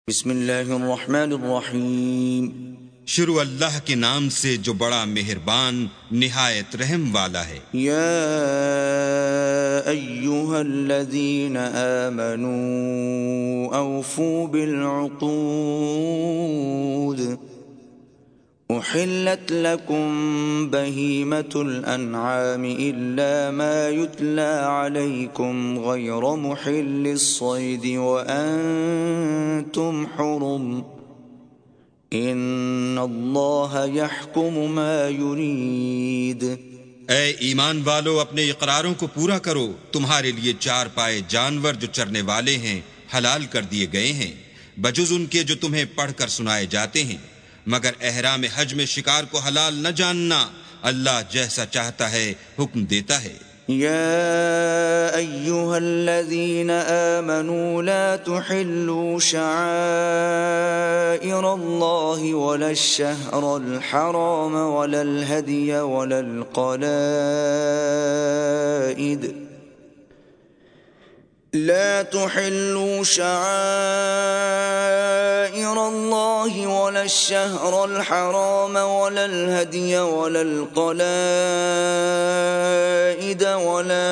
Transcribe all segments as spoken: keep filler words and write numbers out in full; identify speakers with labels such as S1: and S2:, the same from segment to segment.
S1: بسم اللہ الرحمن الرحیم۔
S2: شروع اللہ کے نام سے جو بڑا مہربان نہایت رحم والا ہے۔
S1: یا ایہا الذین آمنوا اوفوا بالعقود احلت لکم بہیمۃ الانعام الا ما یتلی علیکم غیر محل الصید وانتم حرم ان اللہ یحکم ما یرید۔
S2: اے ایمان والو، اپنے اقراروں کو پورا کرو۔ تمہارے لیے چار پائے جانور جو چرنے والے ہیں حلال کر دیے گئے ہیں، بجز ان کے جو تمہیں پڑھ کر سنائے جاتے ہیں، مگر احرام حج میں شکار کو حلال نہ جاننا۔ اللہ جیسا چاہتا ہے حکم دیتا ہے۔
S1: یا ایہا الذین آمنوا لا تحلوا شعائر اللہ ولا الشہر الحرام ولا الہدی ولا القلائد لا تحلوا شعائر اللہ ولا الشہر الحرام ولا الہدی ولا القلائد ولا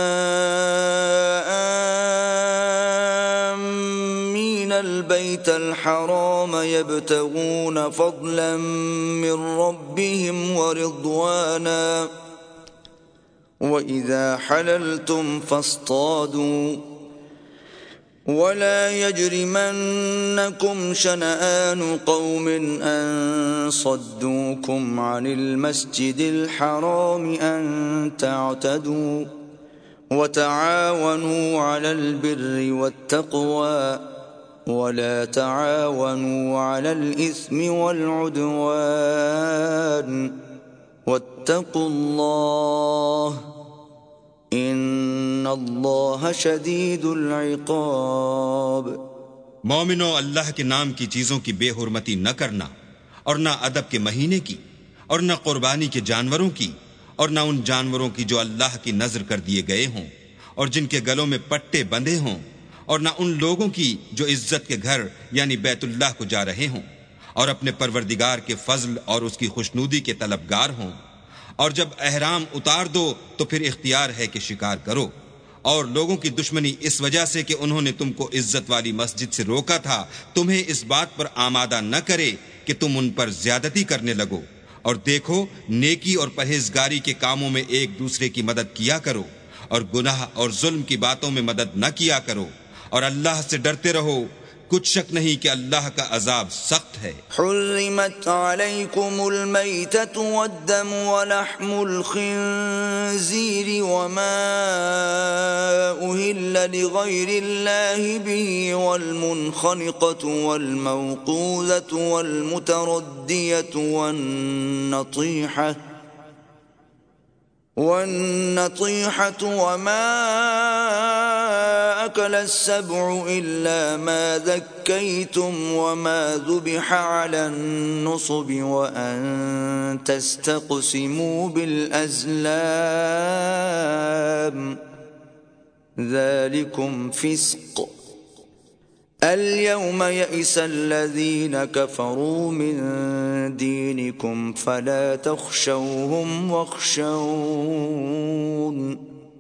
S1: آمین البیت الحرام یبتغون فضلا من ربهم ورضوانا وَإِذَا حَلَلْتُمْ فَاصْطَادُوا وَلَا يَجْرِمَنَّكُمْ شَنَآنُ قَوْمٍ أَن صَدُّوكُمْ عَنِ الْمَسْجِدِ الْحَرَامِ أَن تَعْتَدُوا وَتَعَاوَنُوا عَلَى الْبِرِّ وَالتَّقْوَى وَلَا تَعَاوَنُوا عَلَى الْإِثْمِ وَالْعُدْوَانِ وَاتَّقُوا اللَّهَ ان اللہ شدید العقاب۔
S2: مومنو، اللہ کے نام کی چیزوں کی بے حرمتی نہ کرنا، اور نہ ادب کے مہینے کی، اور نہ قربانی کے جانوروں کی، اور نہ ان جانوروں کی جو اللہ کی نذر کر دیے گئے ہوں اور جن کے گلوں میں پٹے بندھے ہوں، اور نہ ان لوگوں کی جو عزت کے گھر یعنی بیت اللہ کو جا رہے ہوں اور اپنے پروردگار کے فضل اور اس کی خوشنودی کے طلبگار ہوں۔ اور جب احرام اتار دو تو پھر اختیار ہے کہ شکار کرو، اور لوگوں کی دشمنی اس وجہ سے کہ انہوں نے تم کو عزت والی مسجد سے روکا تھا تمہیں اس بات پر آمادہ نہ کرے کہ تم ان پر زیادتی کرنے لگو۔ اور دیکھو، نیکی اور پرہیزگاری کے کاموں میں ایک دوسرے کی مدد کیا کرو، اور گناہ اور ظلم کی باتوں میں مدد نہ کیا کرو، اور اللہ سے ڈرتے رہو۔ کچھ شک نہیں کہ اللہ کا عذاب سخت ہے۔
S1: حرمت علیکم المیتۃ والدم ولحم الخنزیر وما اہل لغیر اللہ به والمنخنقۃ والموقوذۃ والمتردیۃ والنطیحۃ والنطيحة وما أكل السبع إلا ما ذكيتم وما ذبح على النصب وأن تستقسموا بالأزلام ذلكم فسق اليوم يئس الذين كفروا من دينكم فلا تخشوهم واخشون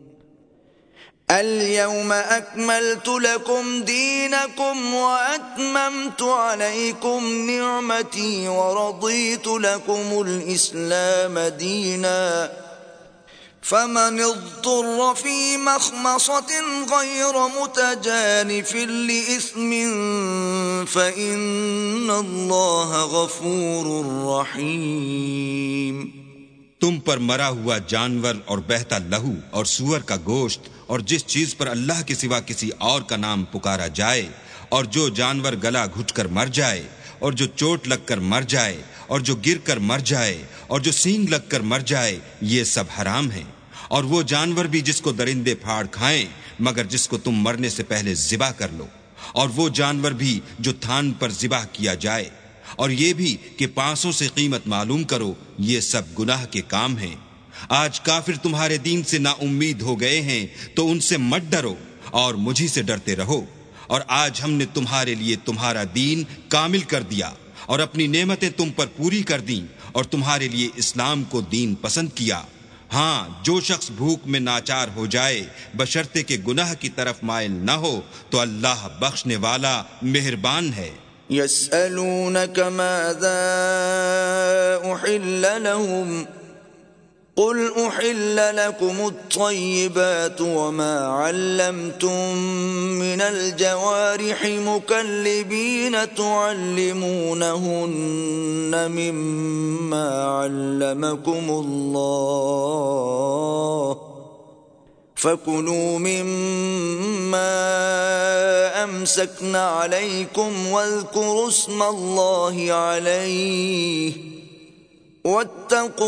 S1: اليوم أكملت لكم دينكم وأتممت عليكم نعمتي ورضيت لكم الإسلام دينا فمن اضطر في مخمصة غير متجانف لإثم فإن الله غفور رحيم۔
S2: تم پر مرا ہوا جانور اور بہتا لہو اور سور کا گوشت اور جس چیز پر اللہ کے سوا کسی اور کا نام پکارا جائے، اور جو جانور گلا گھٹ کر مر جائے، اور جو چوٹ لگ کر مر جائے، اور جو گر کر مر جائے، اور جو سینگ لگ کر مر جائے، یہ سب حرام ہیں۔ اور وہ جانور بھی جس کو درندے پھاڑ کھائیں مگر جس کو تم مرنے سے پہلے ذبح کر لو، اور وہ جانور بھی جو تھان پر ذبح کیا جائے، اور یہ بھی کہ پانسوں سے قیمت معلوم کرو، یہ سب گناہ کے کام ہیں۔ آج کافر تمہارے دین سے نا امید ہو گئے ہیں تو ان سے مت ڈرو اور مجھی سے ڈرتے رہو، اور آج ہم نے تمہارے لیے تمہارا دین کامل کر دیا اور اپنی نعمتیں تم پر پوری کر دیں اور تمہارے لیے اسلام کو دین پسند کیا۔ ہاں، جو شخص بھوک میں ناچار ہو جائے بشرطے کہ گناہ کی طرف مائل نہ ہو تو اللہ بخشنے والا مہربان ہے۔
S1: يسألونك ماذا أحل لهم قل أحل لكم الطيبات وما علمتم من الجوارح مكلبين تعلمونهن مما علمكم الله فَكُلُوا مِمَّا أَمْسَكْنَ عَلَيْكُمْ وَاذْكُرُوا اسْمَ اللَّهِ عَلَيْهِ وَاتَّقُوا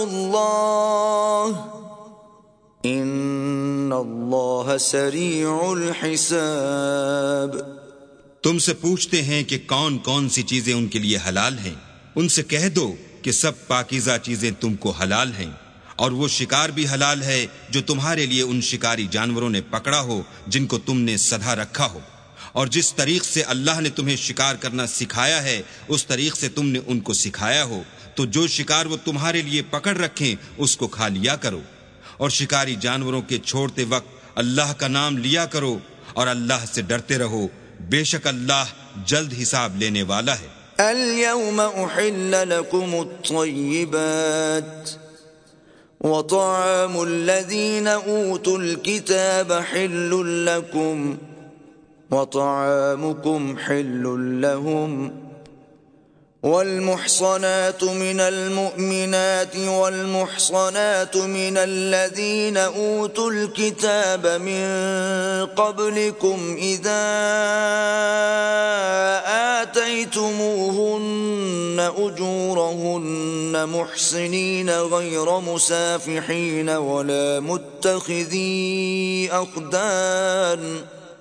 S1: اللَّهَ إِنَّ اللَّهَ سَرِيعُ الْحِسَابِ۔
S2: تم سے پوچھتے ہیں کہ کون کون سی چیزیں ان کے لیے حلال ہیں، ان سے کہہ دو کہ سب پاکیزہ چیزیں تم کو حلال ہیں، اور وہ شکار بھی حلال ہے جو تمہارے لیے ان شکاری جانوروں نے پکڑا ہو جن کو تم نے سدھا رکھا ہو، اور جس طریق سے اللہ نے تمہیں شکار کرنا سکھایا ہے اس طریق سے تم نے ان کو سکھایا ہو، تو جو شکار وہ تمہارے لیے پکڑ رکھیں اس کو کھا لیا کرو، اور شکاری جانوروں کے چھوڑتے وقت اللہ کا نام لیا کرو اور اللہ سے ڈرتے رہو، بے شک اللہ جلد حساب لینے والا ہے۔
S1: اليوم أحل لكم الطيبات وطعام الذين أوتوا الكتاب حل لكم وطعامكم حل لهم والمحصنات من المؤمنات والمحصنات من الذين أوتوا الكتاب من قبلكم إذا آتيتموهن أجورهن محصنين غير مسافحين ولا متخذي أخدان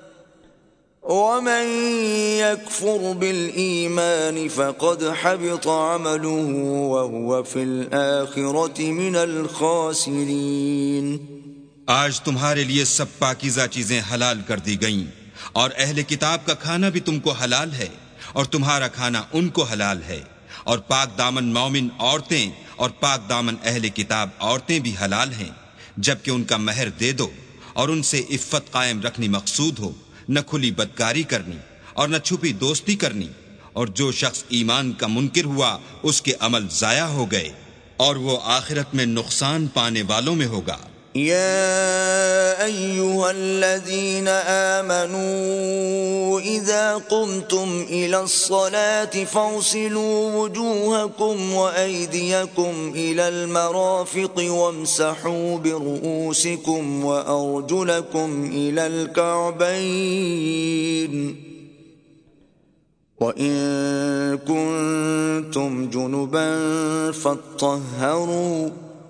S1: ومن يكفر بالإيمان فقد حبط عمله وهو في الآخرة من الخاسرين۔
S2: آج تمہارے لیے سب پاکیزہ چیزیں حلال کر دی گئیں، اور اہل کتاب کا کھانا بھی تم کو حلال ہے اور تمہارا کھانا ان کو حلال ہے، اور پاک دامن مومن عورتیں اور پاک دامن اہل کتاب عورتیں بھی حلال ہیں، جبکہ ان کا مہر دے دو اور ان سے عفت قائم رکھنی مقصود ہو، نہ کھلی بدکاری کرنی اور نہ چھپی دوستی کرنی، اور جو شخص ایمان کا منکر ہوا اس کے عمل ضائع ہو گئے اور وہ آخرت میں نقصان پانے والوں میں ہوگا۔
S1: يا أيها الذين آمنوا إذا قمتم إلى الصلاة فاغسلوا وجوهكم وأيديكم إلى المرافق وامسحوا برؤوسكم وأرجلكم إلى الكعبين وإن كنتم جنبا فاطهروا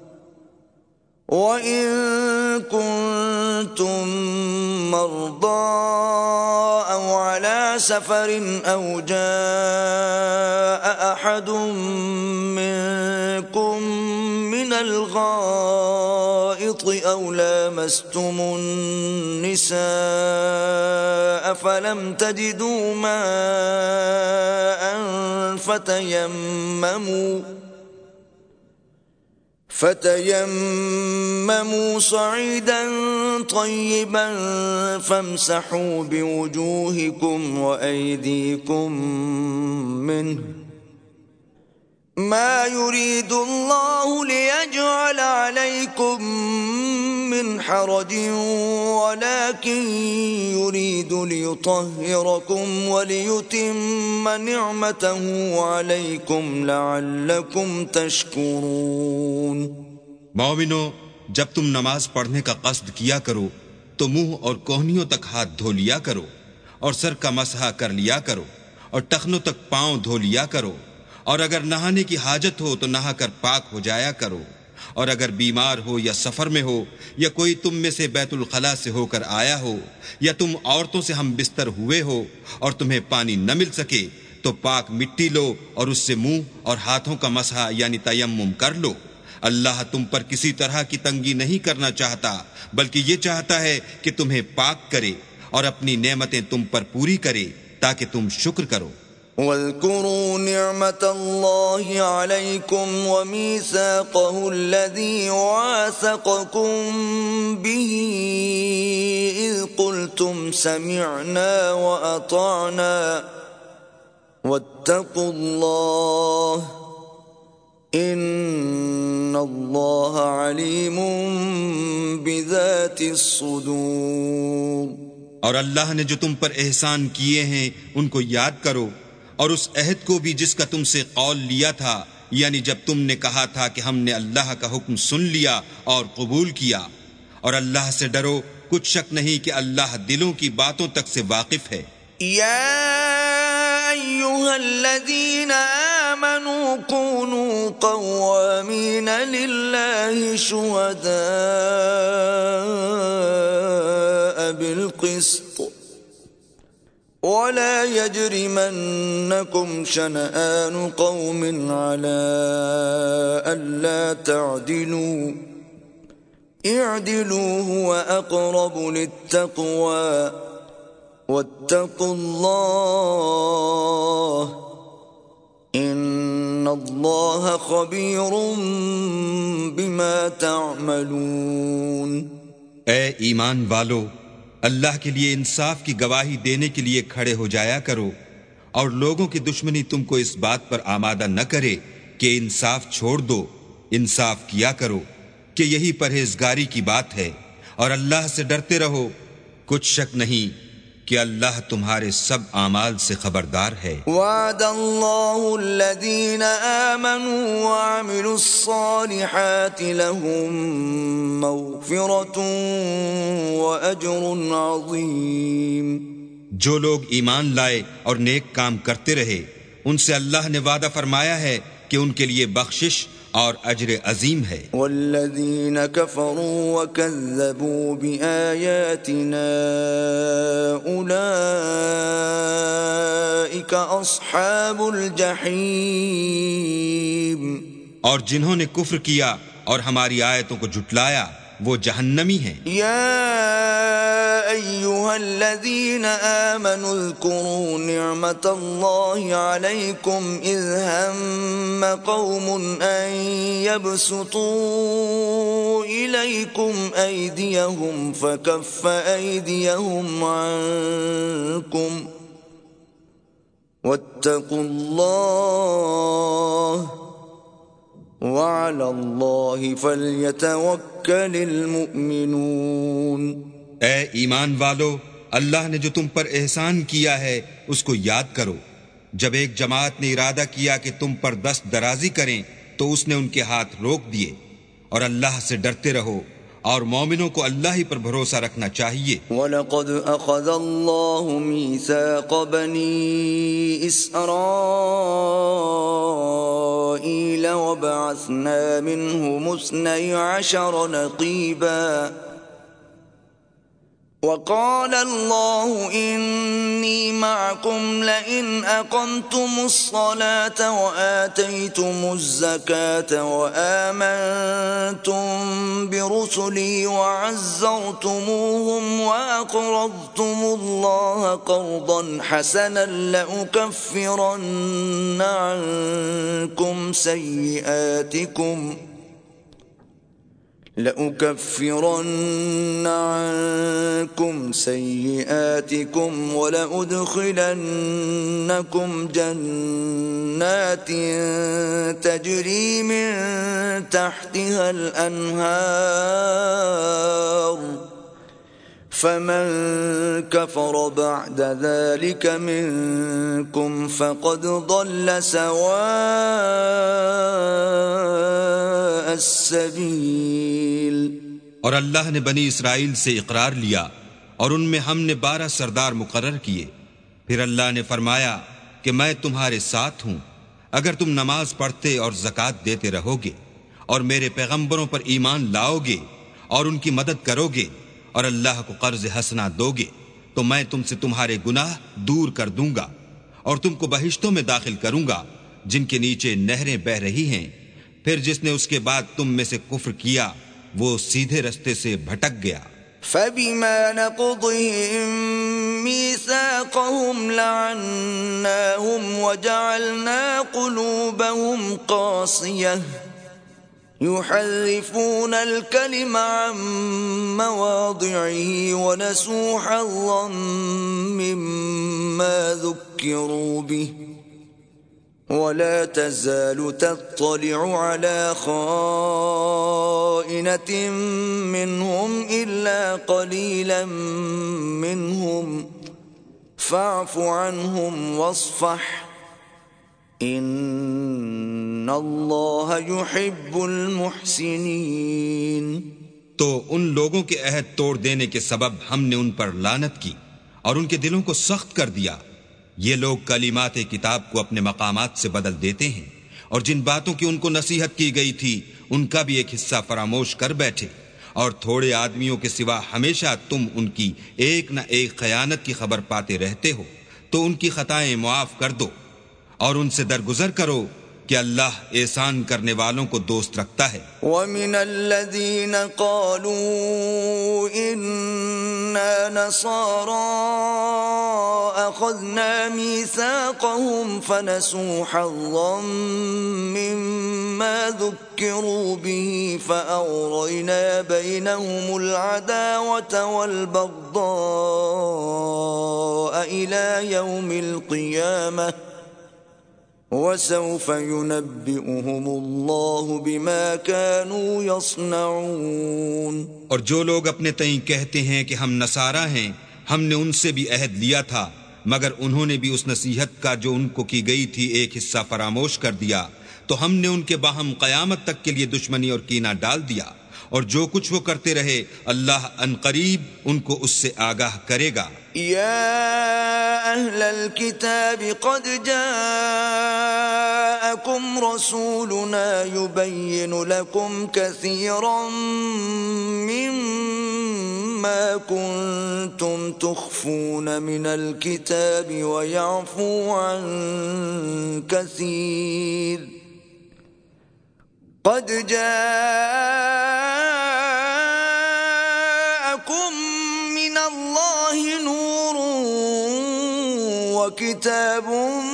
S1: وَإِن كُنتُم مَّرْضَىٰ أَوْ عَلَىٰ سَفَرٍ أَوْ جَاءَ أَحَدٌ مِّنكُم مِّنَ الْغَائِطِ أَوْ لَامَسْتُمُ النِّسَاءَ فَلَمْ تَجِدُوا مَاءً فَتَيَمَّمُوا فَتَيَمَّمُوا صَعِيدًا طَيِّبًا فَامْسَحُوا بِوُجُوهِكُمْ وَأَيْدِيكُمْ مِنْهُ مَا يُرِيدُ اللَّهُ لِيَجْعَلَ عَلَيْكُمْ مِنْ حَرَجٍ وَلَكِنْ يُرِيدُ لِيُطَهِّرَكُمْ وَلِيُتِمَّ نِعْمَتَهُ عَلَيْكُمْ لَعَلَّكُمْ تَشْكُرُونَ۔
S2: مومنو، جب تم نماز پڑھنے کا قصد کیا کرو تو منہ اور کوہنیوں تک ہاتھ دھو لیا کرو اور سر کا مسح کر لیا کرو اور ٹخنوں تک پاؤں دھو لیا کرو، اور اگر نہانے کی حاجت ہو تو نہا کر پاک ہو جایا کرو، اور اگر بیمار ہو یا سفر میں ہو یا کوئی تم میں سے بیت الخلاء سے ہو کر آیا ہو یا تم عورتوں سے ہم بستر ہوئے ہو اور تمہیں پانی نہ مل سکے تو پاک مٹی لو اور اس سے منہ اور ہاتھوں کا مسح یعنی تیمم کر لو۔ اللہ تم پر کسی طرح کی تنگی نہیں کرنا چاہتا، بلکہ یہ چاہتا ہے کہ تمہیں پاک کرے، اور اپنی نعمتیں تم پر پوری کرے تاکہ تم شکر کرو۔
S1: واذكروا نعمة الله عليكم وميثاقه الذي واثقكم به إذ قلتم سمعنا وأطعنا واتقوا الله إن الله عليم بذات الصدور۔
S2: اور اللہ نے جو تم پر احسان کیے ہیں ان کو یاد کرو، اور اس عہد کو بھی جس کا تم سے قول لیا تھا، یعنی جب تم نے کہا تھا کہ ہم نے اللہ کا حکم سن لیا اور قبول کیا، اور اللہ سے ڈرو، کچھ شک نہیں کہ اللہ دلوں کی باتوں تک سے واقف ہے۔
S1: یا ایھا الذین آمنوا کونوا قوامین للہ شہداء بالقسط ولا يجرمنكم شنآن قوم على ألا تعدلوا اعدلوا هو أقرب للتقوى واتقوا الله إن الله خبير بما تعملون۔
S2: اے ایمان والو، اللہ کے لیے انصاف کی گواہی دینے کے لیے کھڑے ہو جایا کرو، اور لوگوں کی دشمنی تم کو اس بات پر آمادہ نہ کرے کہ انصاف چھوڑ دو، انصاف کیا کرو کہ یہی پرہیزگاری کی بات ہے، اور اللہ سے ڈرتے رہو، کچھ شک نہیں کہ اللہ تمہارے سب اعمال سے خبردار ہے۔
S1: وعد اللہ الذین آمنوا وعملوا الصالحات لهم مغفرۃ واجر عظیم۔
S2: جو لوگ ایمان لائے اور نیک کام کرتے رہے، ان سے اللہ نے وعدہ فرمایا ہے کہ ان کے لیے بخشش اور اجر عظیم ہے۔
S1: والذین کفروا وکذبوا بآیاتنا اولئک اصحاب الجحیم۔
S2: اور جنہوں نے کفر کیا اور ہماری آیتوں کو جھٹلایا وہ جہنمی ہیں۔
S1: یا ایھا الذین آمنوا اذکروا نعمت اللہ علیکم اذ ہم قوم ان یبسطوا الیکم ایدیہم فکف ایدیہم عنکم واتقوا اللہ وعلی اللہ فلیتوکل المؤمنون۔
S2: اے ایمان والو، اللہ نے جو تم پر احسان کیا ہے اس کو یاد کرو۔ جب ایک جماعت نے ارادہ کیا کہ تم پر دست درازی کریں تو اس نے ان کے ہاتھ روک دیے، اور اللہ سے ڈرتے رہو، اور مومنوں کو اللہ ہی پر بھروسہ رکھنا چاہیے۔
S1: وَلَقَدْ أَخَذَ اللَّهُ مِيثَاقَ بَنِي إِسْرَائِيلَ وَبَعَثْنَا مِنْهُمُ اثْنَيْ عَشَرَ نَقِيبًا وقال الله إني معكم لئن أقمتم الصلاة وآتيتم الزكاة وآمنتم برسلي وعزرتموهم وأقرضتم الله قرضا حسنا لأكفرن عنكم سيئاتكم لأكفرن عنكم سيئاتكم ولأدخلنكم جنات تجري من تحتها الأنهار فمن كفر بعد ذلك منكم فقد ضل سواء السبيل۔
S2: اور اللہ نے بنی اسرائیل سے اقرار لیا اور ان میں ہم نے بارہ سردار مقرر کیے۔ پھر اللہ نے فرمایا کہ میں تمہارے ساتھ ہوں اگر تم نماز پڑھتے اور زکوٰۃ دیتے رہو گے اور میرے پیغمبروں پر ایمان لاؤ گے اور ان کی مدد کرو گے اور اللہ کو قرض حسنہ دو گے تو میں تم سے تمہارے گناہ دور کر دوں گا اور تم کو بہشتوں میں داخل کروں گا جن کے نیچے نہریں بہہ رہی ہیں۔ پھر جس نے اس کے بعد تم میں سے کفر کیا وہ سیدھے رستے سے بھٹک گیا۔
S1: فبما نقضهم ميثاقهم لعناهم وجعلنا قلوبهم قاسية يحرفون الكلم عن مواضعه ونسوا حظا مما ذكروا به ولا تزال تطلع على خائنة منهم إلا قليلا منهم فاعف عنهم واصفح ان اللہ يحب المحسنین۔
S2: تو ان لوگوں کے عہد توڑ دینے کے سبب ہم نے ان پر لعنت کی اور ان کے دلوں کو سخت کر دیا۔ یہ لوگ کلمات کتاب کو اپنے مقامات سے بدل دیتے ہیں، اور جن باتوں کی ان کو نصیحت کی گئی تھی ان کا بھی ایک حصہ فراموش کر بیٹھے، اور تھوڑے آدمیوں کے سوا ہمیشہ تم ان کی ایک نہ ایک خیانت کی خبر پاتے رہتے ہو، تو ان کی خطائیں معاف کر دو اور ان سے درگزر کرو کہ اللہ احسان کرنے والوں کو دوست رکھتا ہے۔
S1: وَمِنَ الَّذِينَ قَالُوا إِنَّا نَصَارَىٰ أَخَذْنَا مِيثَاقَهُمْ فَنَسُوا حَظًّا مِّمَّا ذُكِّرُوا بِهِ فَأَغْرَيْنَا بَيْنَهُمُ الْعَدَاوَةَ وَالْبَغْضَاءَ إِلَىٰ يَوْمِ الْقِيَامَةِ وَسَوْفَ يُنَبِّئُهُمُ اللَّهُ بِمَا كَانُوا يَصْنَعُونَ۔
S2: اور جو لوگ اپنے تئیں کہتے ہیں کہ ہم نصارہ ہیں، ہم نے ان سے بھی عہد لیا تھا، مگر انہوں نے بھی اس نصیحت کا جو ان کو کی گئی تھی ایک حصہ فراموش کر دیا، تو ہم نے ان کے باہم قیامت تک کے لیے دشمنی اور کینہ ڈال دیا، اور جو کچھ وہ کرتے رہے اللہ ان قریب ان کو اس سے آگاہ کرے گا۔
S1: یا اہل الكتاب قد جاءکم رسولنا يبین لکم کثیرا مما کنتم تخفون من الكتاب ویعفو عن کثیر قد جاءکم من اللہ نور وکتاب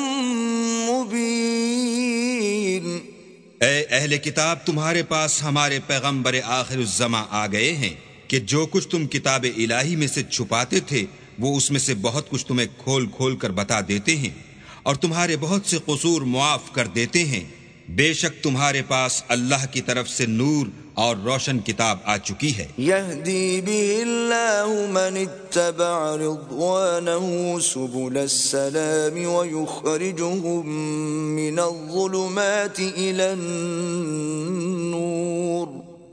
S1: مبین۔
S2: اے اہل کتاب، تمہارے پاس ہمارے پیغمبر آخر الزماں آ گئے ہیں کہ جو کچھ تم کتاب الہی میں سے چھپاتے تھے وہ اس میں سے بہت کچھ تمہیں کھول کھول کر بتا دیتے ہیں، اور تمہارے بہت سے قصور معاف کر دیتے ہیں۔ بے شک تمہارے پاس اللہ کی طرف سے نور اور روشن کتاب آ چکی ہے۔
S1: یہدی بہ اللہ من اتبع رضوانہ سبل السلام ویخرجہم من الظلمات الى النور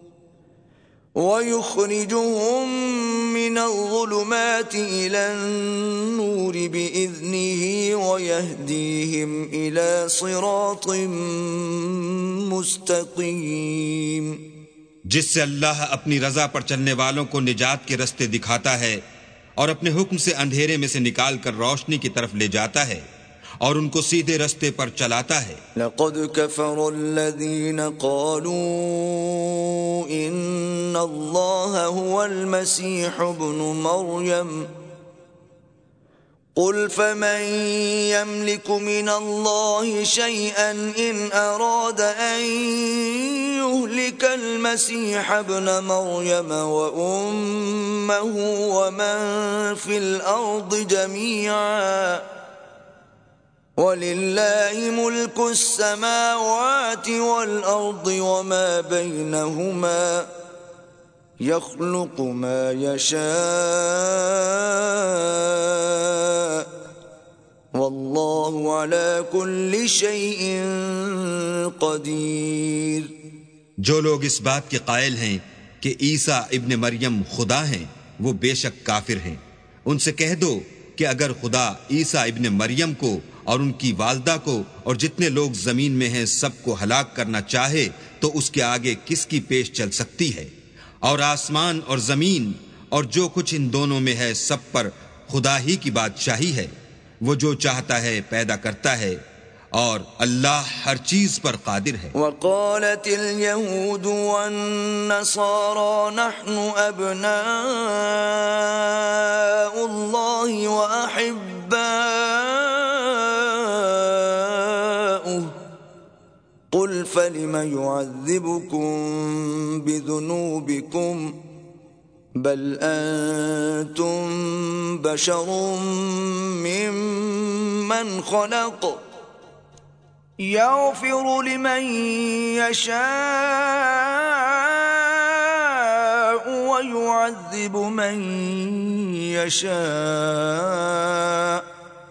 S1: وَيُخْرِجُهُم مِّنَ الظُّلُمَاتِ إِلَى النُّورِ بِإِذْنِهِ وَيَهْدِيهِمْ إِلَى صِرَاطٍ مُّسْتَقِيمٍ۔
S2: جس سے اللہ اپنی رضا پر چلنے والوں کو نجات کے رستے دکھاتا ہے اور اپنے حکم سے اندھیرے میں سے نکال کر روشنی کی طرف لے جاتا ہے اور ان کو سیدھے رستے پر چلاتا ہے۔
S1: لقد كفر الذين قالوا ان الله هو المسيح ابن مريم قل فمن يملك من الله شيئا ان اراد ان يهلك المسيح ابن مريم وامه ومن في الارض جميعا وَلِلَّهِ مُلْكُ السَّمَاوَاتِ وَالْأَرْضِ وَمَا بَيْنَهُمَا يَخْلُقُ مَا يَشَاءُ وَاللَّهُ عَلَى كُلِّ شَيْءٍ قَدِيرٌ۔
S2: جو لوگ اس بات کے قائل ہیں کہ عیسیٰ ابن مریم خدا ہیں وہ بے شک کافر ہیں۔ ان سے کہہ دو کہ اگر خدا عیسیٰ ابن مریم کو اور ان کی والدہ کو اور جتنے لوگ زمین میں ہیں سب کو ہلاک کرنا چاہے تو اس کے آگے کس کی پیش چل سکتی ہے؟ اور آسمان اور زمین اور جو کچھ ان دونوں میں ہے سب پر خدا ہی کی بادشاہی ہے۔ وہ جو چاہتا ہے پیدا کرتا ہے اور اللہ ہر چیز پر قادر ہے۔
S1: وقالت اليهود والنصارى نحن أبناء الله وأحباؤه قل فلم يعذبكم بذنوبكم بل أنتم بشر ممن خلق يغفر لمن يشاء ويعذب من يشاء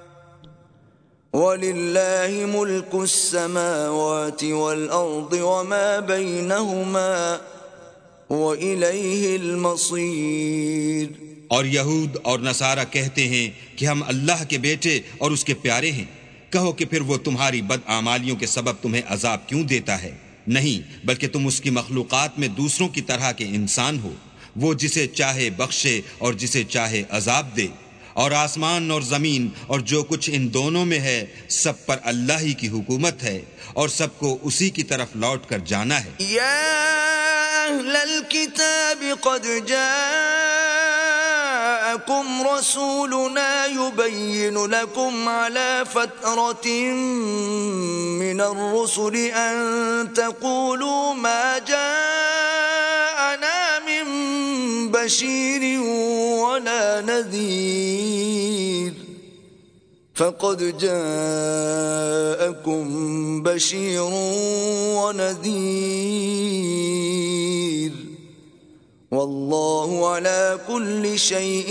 S1: وَلِلَّهِ مُلْكُ السَّمَاوَاتِ وَالْأَرْضِ وَمَا بَيْنَهُمَا وَإِلَيْهِ الْمَصِيرُ۔
S2: اور یہود اور نصارہ کہتے ہیں کہ ہم اللہ کے بیٹے اور اس کے پیارے ہیں۔ کہو کہ پھر وہ تمہاری بدعمالیوں کے سبب تمہیں عذاب کیوں دیتا ہے؟ نہیں، بلکہ تم اس کی مخلوقات میں دوسروں کی طرح کے انسان ہو، وہ جسے چاہے بخشے اور جسے چاہے عذاب دے۔ اور آسمان اور زمین اور جو کچھ ان دونوں میں ہے سب پر اللہ ہی کی حکومت ہے اور سب کو اسی کی طرف لوٹ کر جانا ہے۔
S1: یا اہل الکتاب قد جاءکم رسولنا یبین لکم علی فترة من الرسل ان تقولوا ما جاءنا من بشیر ولا نذیر فقد جاءكم بشیر ونذیر واللہ علی کل شیء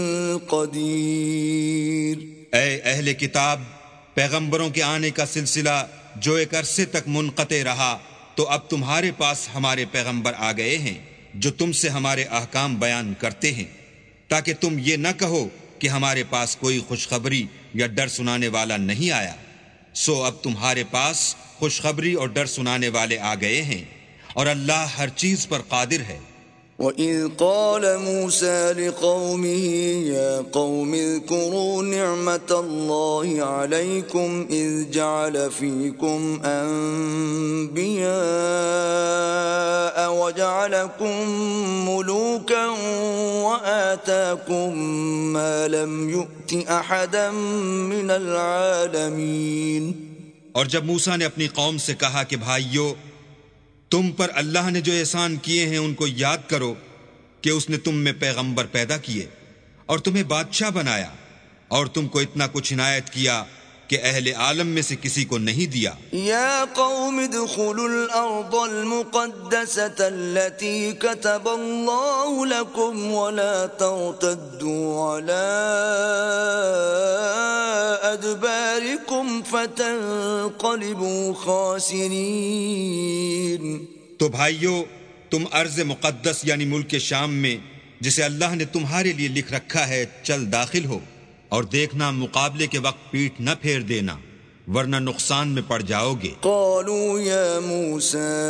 S1: قدیر۔
S2: اے اہل کتاب، پیغمبروں کے آنے کا سلسلہ جو ایک عرصے تک منقطع رہا تو اب تمہارے پاس ہمارے پیغمبر آ گئے ہیں جو تم سے ہمارے احکام بیان کرتے ہیں، تاکہ تم یہ نہ کہو کہ ہمارے پاس کوئی خوشخبری یا ڈر سنانے والا نہیں آیا۔ سو اب تمہارے پاس خوشخبری اور ڈر سنانے والے آ گئے ہیں، اور اللہ ہر چیز پر قادر ہے۔
S1: وَإِذْ قَالَ مُوسَى لِقَوْمِهِ يَا قَوْمِ اذْكُرُوا نِعْمَةَ اللَّهِ عَلَيْكُمْ إِذْ جَعَلَ فِيكُمْ أَنْبِيَاءَ وَجَعَلَكُمْ مُلُوكًا وَآتَاكُمْ مَا لَمْ يُؤْتِ أَحَدًا مِنَ الْعَالَمِينَ۔
S2: اور جب موسیٰ نے اپنی قوم سے کہا کہ بھائیو، تم پر اللہ نے جو احسان کیے ہیں ان کو یاد کرو کہ اس نے تم میں پیغمبر پیدا کیے اور تمہیں بادشاہ بنایا، اور تم کو اتنا کچھ عنایت کیا کہ اہل عالم میں سے کسی کو نہیں دیا۔
S1: یا قوم ادخلوا الارض المقدسة التي كتب اللہ لكم ولا ترتدوا على ادباركم فتنقلبوا خاسرین۔
S2: تو بھائیو، تم ارض مقدس یعنی ملک شام میں جسے اللہ نے تمہارے لیے لکھ رکھا ہے چل داخل ہو، اور دیکھنا مقابلے کے وقت پیٹ نہ پھیر دینا ورنہ نقصان میں پڑ جاؤ گے۔
S1: قالوا یا موسیٰ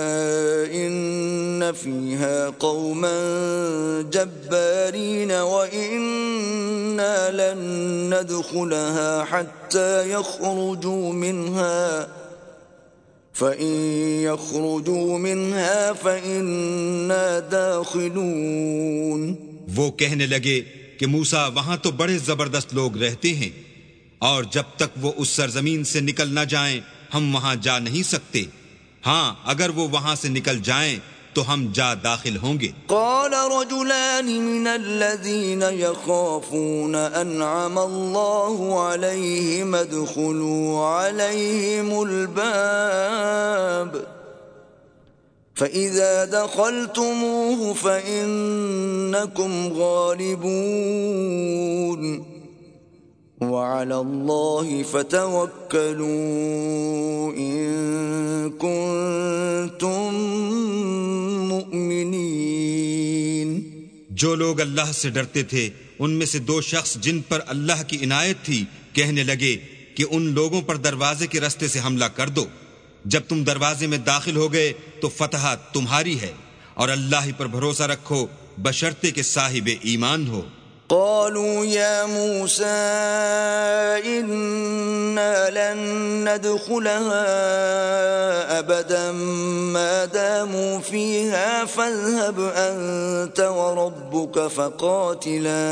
S1: ان فیہا قوما جبارین وإنا لن ندخلها حتى يخرجوا منها فَإِن يَخْرُجُوا مِنْهَا فَإِنَّا دَاخِلُونَ۔
S2: وہ کہنے لگے کہ موسیٰ وہاں تو بڑے زبردست لوگ رہتے ہیں، اور جب تک وہ اس سرزمین سے نکل نہ جائیں ہم وہاں جا نہیں سکتے، ہاں اگر وہ وہاں سے نکل جائیں تو ہم جا داخل ہوں گے۔
S1: قال رجلان من الذين يخافون انعم الله عليهم ادخلوا عليهم الباب فإذا دخلتموه فإنكم غالبون وعلى الله فتوكلوا إن كنتم مؤمنین۔
S2: جو لوگ اللہ سے ڈرتے تھے ان میں سے دو شخص جن پر اللہ کی عنایت تھی کہنے لگے کہ ان لوگوں پر دروازے کے راستے سے حملہ کر دو، جب تم دروازے میں داخل ہو گئے تو فتح تمہاری ہے، اور اللہ پر بھروسہ رکھو بشرطے کہ صاحب ایمان ہو۔
S1: قالوا يا موسى إن إنا لن ندخلها أبدا ما داموا فيها فاذهب أنت وربك فقاتلا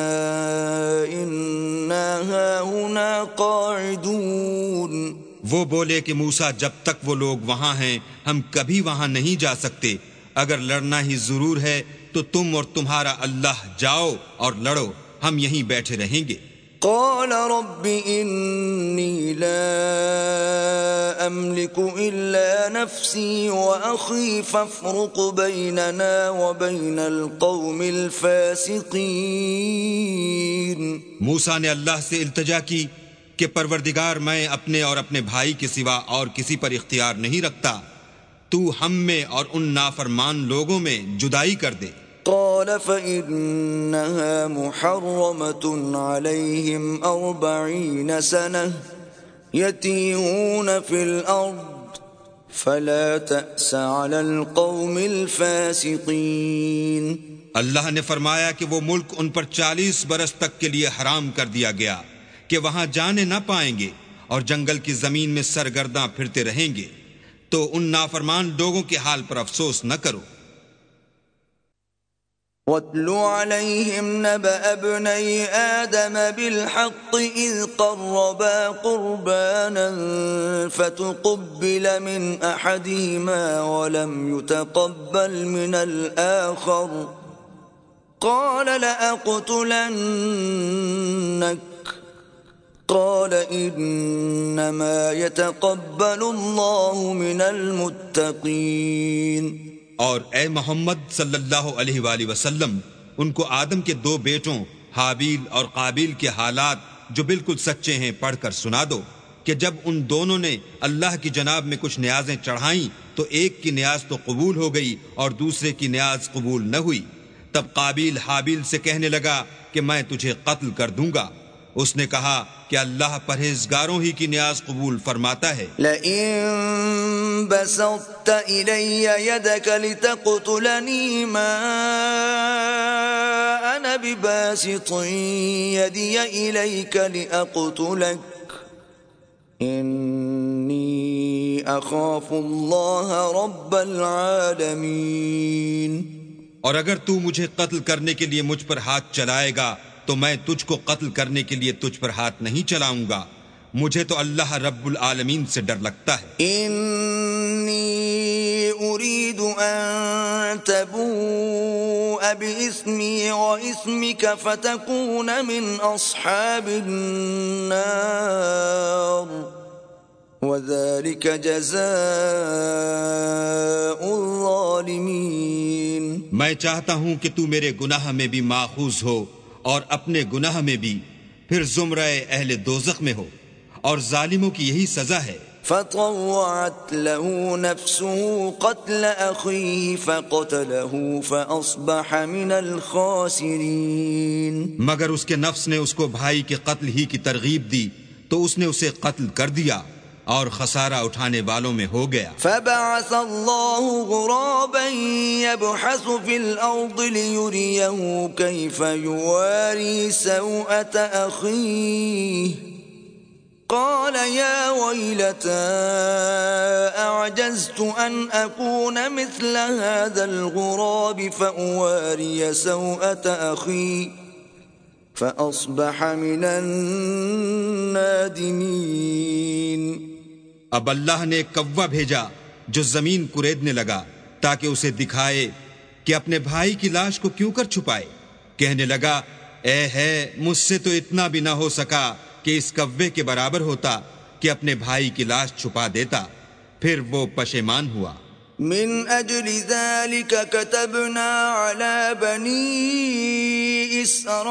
S1: إنا هاهنا قاعدون.
S2: وہ بولے کہ موسیٰ جب تک وہ لوگ وہاں ہیں ہم کبھی وہاں نہیں جا سکتے، اگر لڑنا ہی ضرور ہے تو تم اور تمہارا اللہ جاؤ اور لڑو، ہم یہیں بیٹھے رہیں گے.
S1: قال رب إني لا أملك إلا نفسي وأخي فافرق بيننا وبين القوم الفاسقين.
S2: موسیٰ نے اللہ سے التجا کی کہ پروردگار میں اپنے اور اپنے بھائی کے سوا اور کسی پر اختیار نہیں رکھتا، تو ہم میں اور ان نافرمان لوگوں میں جدائی کر دے.
S1: قال فإنها محرمة عليهم أربعين سنة يتيهون في الأرض فلا تأس على القوم الفاسقين.
S2: اللہ نے فرمایا کہ وہ ملک ان پر چالیس برس تک کے لیے حرام کر دیا گیا کہ وہاں جانے نہ پائیں گے اور جنگل کی زمین میں سرگرداں پھرتے رہیں گے، تو ان نافرمان لوگوں کے حال پر افسوس نہ کرو.
S1: وَاتْلُ عَلَيْهِمْ نَبَأَ ابْنَيْ آدَمَ بِالْحَقِّ إِذْ قَرَّبَا قُرْبَانًا فَتُقُبِّلَ مِنْ أَحَدِهِمَا وَلَمْ يُتَقَبَّلْ مِنَ الْآخَرِ قَالَ لَأَقْتُلَنَّكَ قال انما يتقبل اللہ من المتقین.
S2: اور اے محمد صلی اللہ علیہ وآلہ وسلم ان کو آدم کے دو بیٹوں حابیل اور قابیل کے حالات جو بالکل سچے ہیں پڑھ کر سنا دو کہ جب ان دونوں نے اللہ کی جناب میں کچھ نیازیں چڑھائیں تو ایک کی نیاز تو قبول ہو گئی اور دوسرے کی نیاز قبول نہ ہوئی. تب قابیل حابیل سے کہنے لگا کہ میں تجھے قتل کر دوں گا. اس نے کہا کہ اللہ پرہیزگاروں ہی کی نیاز قبول فرماتا ہے.
S1: لئن بسطت إلي يدك لتقتلني ما أنا بباسط يدي إليك لأقتلك إني أخاف الله رب العالمين.
S2: اور اگر تو مجھے قتل کرنے کے لیے مجھ پر ہاتھ چلائے گا تو میں تجھ کو قتل کرنے کے لیے تجھ پر ہاتھ نہیں چلاؤں گا، مجھے تو اللہ رب العالمین سے ڈر لگتا ہے.
S1: انی اريد ان تبوء باسمی واسمک فتکون من اصحاب النار وذلك جزاء الظالمین.
S2: میں چاہتا ہوں کہ تو میرے گناہ میں بھی ماخوذ ہو اور اپنے گناہ میں بھی، پھر زمرہ اہل دوزخ میں ہو، اور ظالموں کی یہی سزا ہے.
S1: فطوعت له نفسه قتل اخيه فقتله فاصبح من الخاسرين.
S2: مگر اس کے نفس نے اس کو بھائی کے قتل ہی کی ترغیب دی تو اس نے اسے قتل کر دیا اور خسارہ اٹھانے والوں میں ہو گیا.
S1: فبعث الله غرابا يبحث في الأرض ليريه كيف يواري سوءة أخيه قال يا ويلتى أعجزت أن أكون مثل هذا الغراب فأواري سوءة أخي فأصبح من النادمين.
S2: اب اللہ نے ایک کوا بھیجا جو زمین کریدنے لگا تاکہ اسے دکھائے کہ اپنے بھائی کی لاش کو کیوں کر چھپائے. کہنے لگا اے ہے مجھ سے تو اتنا بھی نہ ہو سکا کہ اس کوے کے برابر ہوتا کہ اپنے بھائی کی لاش چھپا دیتا. پھر وہ پشیمان ہوا.
S1: من اجل ذلك كتبنا على بني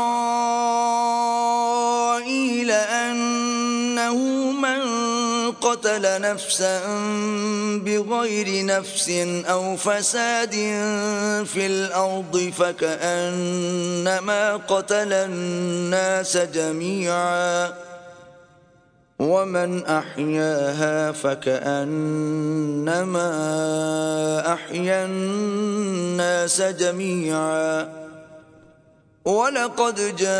S1: اسرائيل انه من قتل نفسا بغير نفس او فساد في الارض فكأنما قتل الناس جميعا ومن احیاها فكأنما احیا الناس جميعا وَلَقَدْ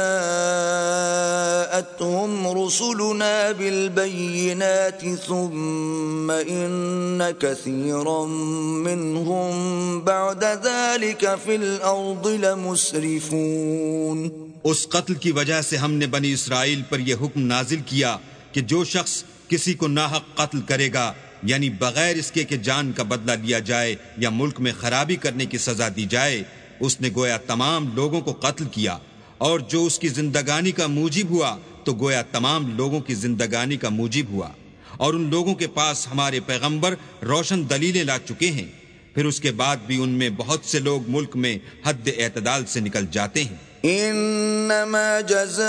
S1: جَاءَتْهُمْ رُسُلُنَا بِالْبَيِّنَاتِ ثُمَّ إِنَّ كَثِيرًا مِّنْهُمْ بَعْدَ ذَلِكَ فِي الْأَرْضِ لَمُسْرِفُونَ۔
S2: اس قتل کی وجہ سے ہم نے بنی اسرائیل پر یہ حکم نازل کیا کہ جو شخص کسی کو ناحق قتل کرے گا، یعنی بغیر اس کے کہ جان کا بدلہ لیا جائے یا ملک میں خرابی کرنے کی سزا دی جائے، اس نے گویا تمام لوگوں کو قتل کیا، اور جو اس کی زندگانی کا موجب ہوا تو گویا تمام لوگوں کی زندگانی کا موجب ہوا، اور ان لوگوں کے پاس ہمارے پیغمبر روشن دلیلیں لا چکے ہیں، پھر اس کے بعد بھی ان میں بہت سے لوگ ملک میں حد اعتدال سے نکل جاتے ہیں۔
S1: انما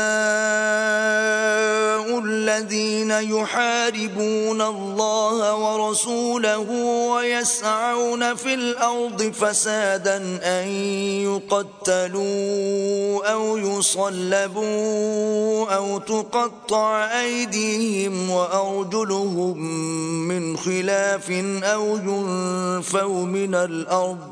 S1: جزاء الذين يحاربون الله ورسوله ويسعون في الارض فسادا ان يقتلوا او يصلبوا او تقطع ايديهم وارجلهم من خلاف او ينفوا من الارض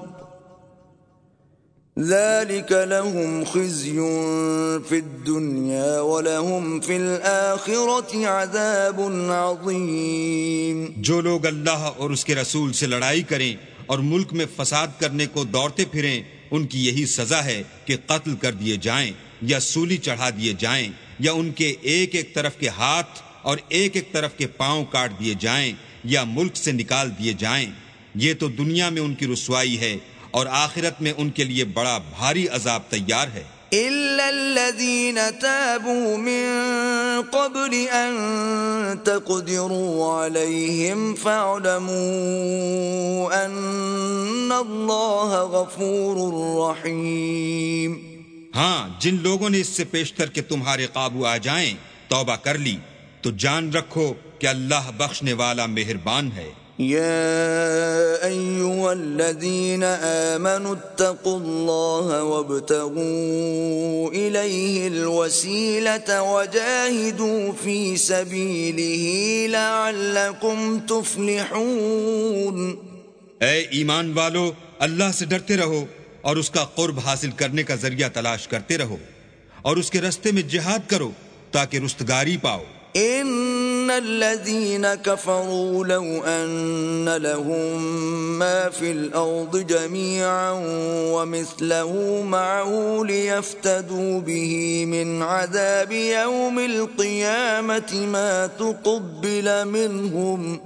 S1: ذلك لهم خزي في الدنيا ولهم في الآخرة عذاب عظيم۔
S2: جو لوگ اللہ اور اس کے رسول سے لڑائی کریں اور ملک میں فساد کرنے کو دوڑتے پھریں، ان کی یہی سزا ہے کہ قتل کر دیے جائیں یا سولی چڑھا دیے جائیں یا ان کے ایک ایک طرف کے ہاتھ اور ایک ایک طرف کے پاؤں کاٹ دیے جائیں یا ملک سے نکال دیے جائیں۔ یہ تو دنیا میں ان کی رسوائی ہے اور آخرت میں ان کے لیے بڑا بھاری عذاب تیار ہے۔
S1: إِلَّا الَّذِينَ تَابُوا مِن قَبْلِ أَن تَقْدِرُوا عَلَيْهِمْ فَاعْلَمُوا أَنَّ اللَّهَ غَفُورٌ رَّحِيمٌ۔
S2: ہاں، جن لوگوں نے اس سے پیشتر کہ تمہارے قابو آ جائیں توبہ کر لی تو جان رکھو کہ اللہ بخشنے والا مہربان ہے۔
S1: يا أيها الذين آمنوا اتقوا الله وابتغوا إليه الوسيلة وجاهدوا في سبيله لعلكم تفلحون۔
S2: اے ایمان والو، اللہ سے ڈرتے رہو اور اس کا قرب حاصل کرنے کا ذریعہ تلاش کرتے رہو اور اس کے رستے میں جہاد کرو تاکہ رستگاری پاؤ۔
S1: ان الذين كفروا لو ان لهم ما في الارض جميعا ومثله معه ليفتدوا به من عذاب يوم القيامة ما تقبل منهم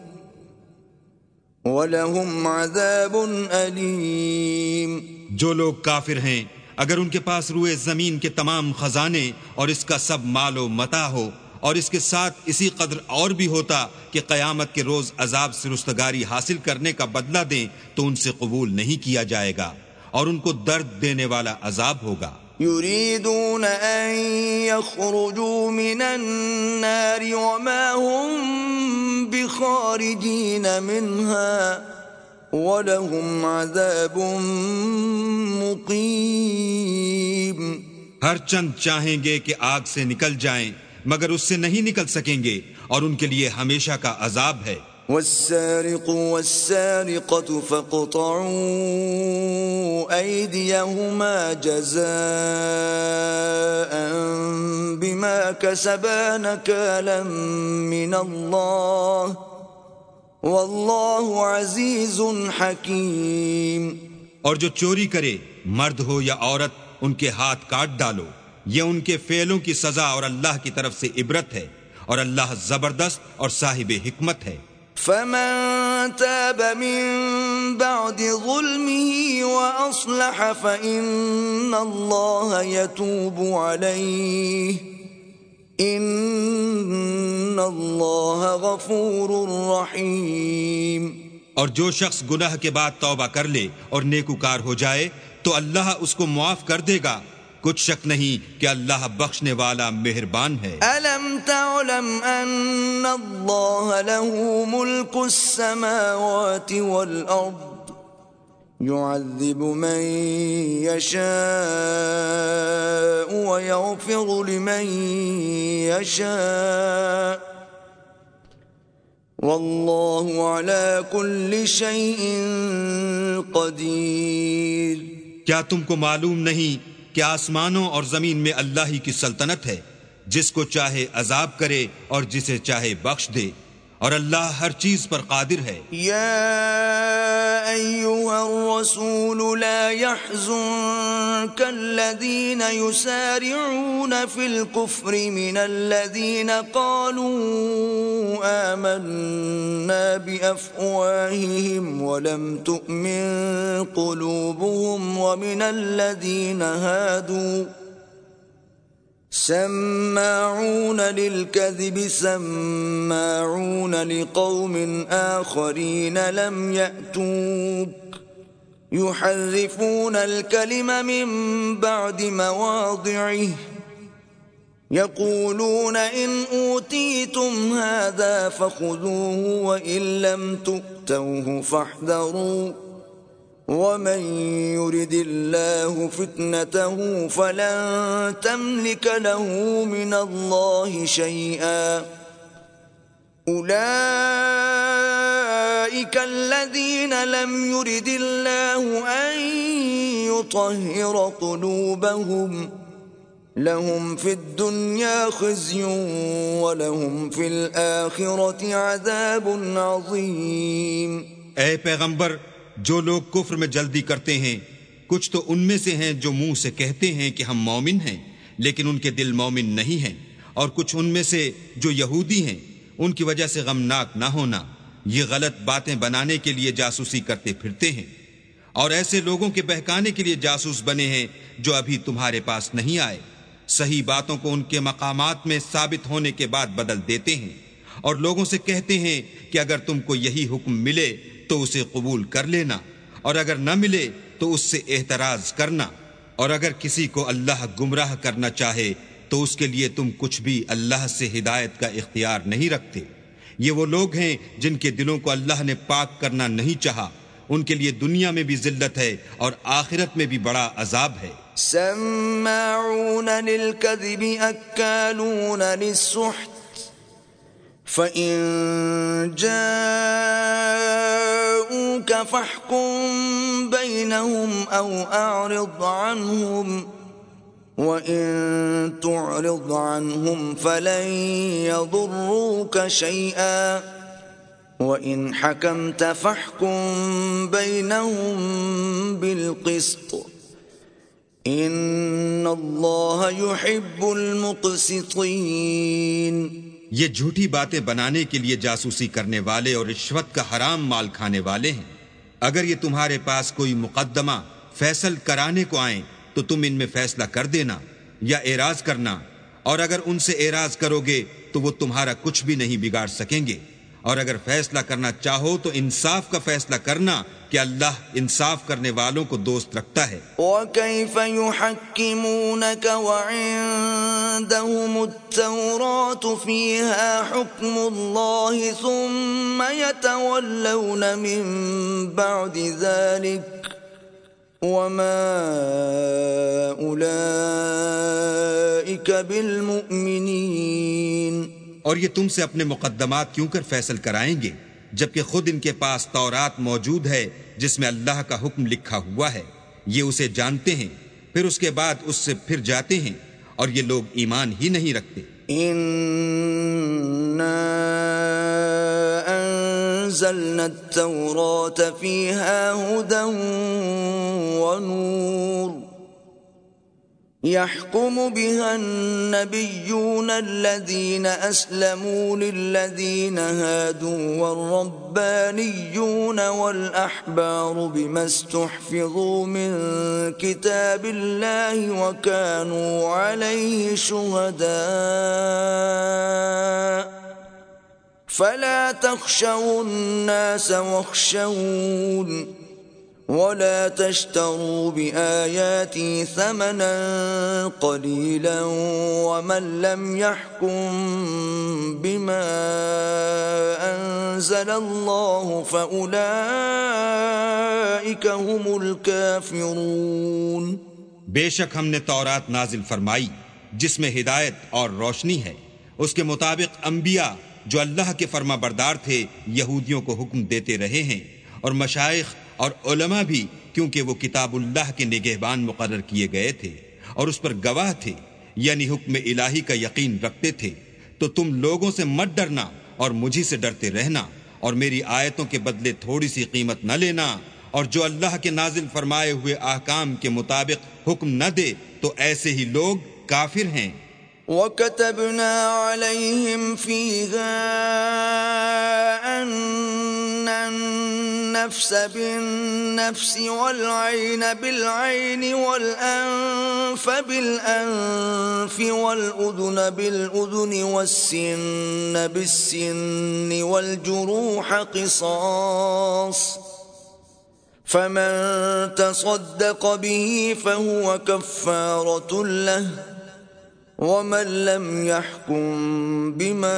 S1: ولهم عذاب أليم۔
S2: جو لوگ کافر ہیں اگر ان کے پاس روئے زمین کے تمام خزانے اور اس کا سب مال و متاع ہو اور اس کے ساتھ اسی قدر اور بھی ہوتا کہ قیامت کے روز عذاب سے رستگاری حاصل کرنے کا بدلہ دیں تو ان سے قبول نہیں کیا جائے گا اور ان کو درد دینے والا عذاب ہوگا۔
S1: يريدون ان يخرجوا من النار وما هم بخارجين منها ولهم عذاب مقيم۔
S2: ہر چند چاہیں گے کہ آگ سے نکل جائیں مگر اس سے نہیں نکل سکیں گے اور ان کے لیے ہمیشہ کا عذاب ہے۔
S1: والسارق والسارقة فاقطعوا أيديهما جزاء بما كسبا نكالا من الله والله عزيز حكيم۔
S2: اور جو چوری کرے مرد ہو یا عورت ان کے ہاتھ کاٹ ڈالو، یہ ان کے فعلوں کی سزا اور اللہ کی طرف سے عبرت ہے اور اللہ زبردست اور صاحب حکمت ہے۔
S1: فمن تاب من بعد ظلمه وأصلح فإن الله يتوب عليه إن الله غفور رحيم۔
S2: اور جو شخص گناہ کے بعد توبہ کر لے اور نیکوکار ہو جائے تو اللہ اس کو معاف کر دے گا، کچھ شک نہیں کہ اللہ بخشنے والا مہربان ہے۔
S1: أَلَمْ تَعْلَمْ أَنَّ اللَّهَ لَهُ مُلْكُ السَّمَاوَاتِ وَالْأَرْضِ يُعَذِّبُ مَن يَشَاءُ وَيَغْفِرُ لِمَن يَشَاءُ وَاللَّهُ عَلَى كُلِّ شَيْءٍ قَدِيرٌ۔
S2: کیا تم کو معلوم نہیں کہ آسمانوں اور زمین میں اللہ ہی کی سلطنت ہے، جس کو چاہے عذاب کرے اور جسے چاہے بخش دے، اور اللہ ہر چیز پر قادر ہے۔
S1: يا أيها الرسول لا يحزنك الذين يسارعون في الكفر من الذين قالوا آمنا بأفواههم ولم تؤمن قلوبهم ومن الذين هادوا سماعون للكذب سماعون لقوم آخرين لم يأتوك يحرفون الكلم من بعد مواضعه يقولون إن أوتيتم هذا فخذوه وإن لم تؤتوه فاحذروا ومن يرد الله فتنته فلن تملك له من الله شيئا أولئك الذين لم يرد الله أن يطهر قلوبهم لهم في الدنيا خزي ولهم في الآخرة عذاب عظيم۔
S2: اے پیغمبر، جو لوگ کفر میں جلدی کرتے ہیں کچھ تو ان میں سے ہیں جو منہ سے کہتے ہیں کہ ہم مومن ہیں لیکن ان کے دل مومن نہیں ہیں، اور کچھ ان میں سے جو یہودی ہیں، ان کی وجہ سے غمناک نہ ہونا، یہ غلط باتیں بنانے کے لیے جاسوسی کرتے پھرتے ہیں، اور ایسے لوگوں کے بہکانے کے لیے جاسوس بنے ہیں جو ابھی تمہارے پاس نہیں آئے، صحیح باتوں کو ان کے مقامات میں ثابت ہونے کے بعد بدل دیتے ہیں، اور لوگوں سے کہتے ہیں کہ اگر تم کو یہی حکم ملے تو اسے قبول کر لینا، اور اگر نہ ملے تو اس سے احتراز کرنا، اور اگر کسی کو اللہ گمراہ کرنا چاہے تو اس کے لیے تم کچھ بھی اللہ سے ہدایت کا اختیار نہیں رکھتے۔ یہ وہ لوگ ہیں جن کے دلوں کو اللہ نے پاک کرنا نہیں چاہا، ان کے لیے دنیا میں بھی ذلت ہے اور آخرت میں بھی بڑا عذاب ہے۔
S1: سماعون للكذب اکالون للسحت فَإِن جَاءُوكَ فَاحْكُم بَيْنَهُمْ أَوْ أَعْرِضْ عَنْهُمْ وَإِن تُعْرِضْ عَنْهُمْ فَلَن يَضُرُّوكَ شَيْئًا وَإِن حَكَمْتَ فَاحْكُم بَيْنَهُمْ بِالْقِسْطِ إِنَّ اللَّهَ يُحِبُّ الْمُقْسِطِينَ۔
S2: یہ جھوٹی باتیں بنانے کے لیے جاسوسی کرنے والے اور رشوت کا حرام مال کھانے والے ہیں۔ اگر یہ تمہارے پاس کوئی مقدمہ فیصل کرانے کو آئیں تو تم ان میں فیصلہ کر دینا یا اعراض کرنا، اور اگر ان سے اعراض کرو گے تو وہ تمہارا کچھ بھی نہیں بگاڑ سکیں گے، اور اگر فیصلہ کرنا چاہو تو انصاف کا فیصلہ کرنا کہ اللہ انصاف کرنے والوں کو دوست رکھتا ہے۔
S1: وَكَيْفَ يُحَكِّمُونَكَ وَعِندَهُمُ التَّوْرَاةُ فِيهَا حُكْمُ اللَّهِ ثُمَّ يَتَوَلَّوْنَ مِن بَعْدِ ذَلِكَ وَمَا أُولَئِكَ بِالْمُؤْمِنِينَ۔
S2: اور یہ تم سے اپنے مقدمات کیوں کر فیصل کرائیں گے جبکہ خود ان کے پاس تورات موجود ہے جس میں اللہ کا حکم لکھا ہوا ہے، یہ اسے جانتے ہیں، پھر اس کے بعد اس سے پھر جاتے ہیں، اور یہ لوگ ایمان ہی نہیں رکھتے۔
S1: إِنَّا أَنزَلْنَا التَّوْرَاةَ فِيهَا هُدًى وَنُورٌ يحكم بها النبيون الذين أسلموا للذين هادوا والربانيون والأحبار بما استحفظوا من كتاب الله وكانوا عليه شهداء فلا تخشوا الناس واخشون ولا تشتروا بآياتي ثمنا قليلا ومن لم يحكم بما أنزل الله فأولئك هم الكافرون۔
S2: بے شک ہم نے تورات نازل فرمائی جس میں ہدایت اور روشنی ہے، اس کے مطابق انبیاء جو اللہ کے فرما بردار تھے یہودیوں کو حکم دیتے رہے ہیں، اور مشائخ اور علماء بھی کیونکہ وہ کتاب اللہ کے نگہبان مقرر کیے گئے تھے، اور اس پر گواہ تھے، یعنی حکم الہی کا یقین رکھتے تھے، تو تم لوگوں سے مت ڈرنا اور مجھی سے ڈرتے رہنا، اور میری آیتوں کے بدلے تھوڑی سی قیمت نہ لینا، اور جو اللہ کے نازل فرمائے ہوئے احکام کے مطابق حکم نہ دے تو ایسے ہی لوگ کافر ہیں۔
S1: وَكَتَبْنَا عَلَيْهِمْ فِيهَا أَنَّ النَّفْسَ بِالنَّفْسِ وَالْعَيْنَ بِالْعَيْنِ وَالْأَنفَ بِالْأَنفِ وَالْأُذُنَ بِالْأُذُنِ وَالسِّنَّ بِالسِّنِّ وَالْجُرُوحَ قِصَاصٌ فَمَن تَصَدَّقَ بِهِ فَهُوَ كَفَّارَةٌ لَهُ وَمَن لَّمْ يَحْكُم بِمَا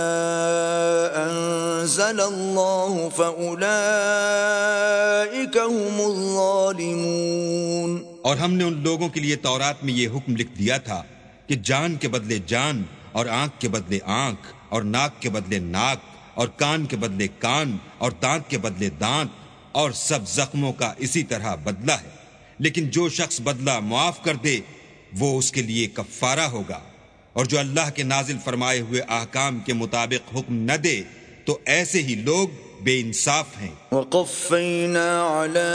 S1: أَنزَلَ اللَّهُ فَأُولَٰئِكَ هُمُ الظَّالِمُونَ۔
S2: اور ہم نے ان لوگوں کے لیے تورات میں یہ حکم لکھ دیا تھا کہ جان کے بدلے جان، اور آنکھ کے بدلے آنکھ، اور ناک کے بدلے ناک، اور کان کے بدلے کان، اور دانت کے بدلے دانت، اور سب زخموں کا اسی طرح بدلہ ہے، لیکن جو شخص بدلہ معاف کر دے وہ اس کے لیے کفارہ ہوگا، اور جو اللہ کے نازل فرمائے ہوئے احکام کے مطابق حکم نہ دے تو ایسے ہی لوگ بے انصاف ہیں۔
S1: وَقَفَّيْنَا عَلَىٰ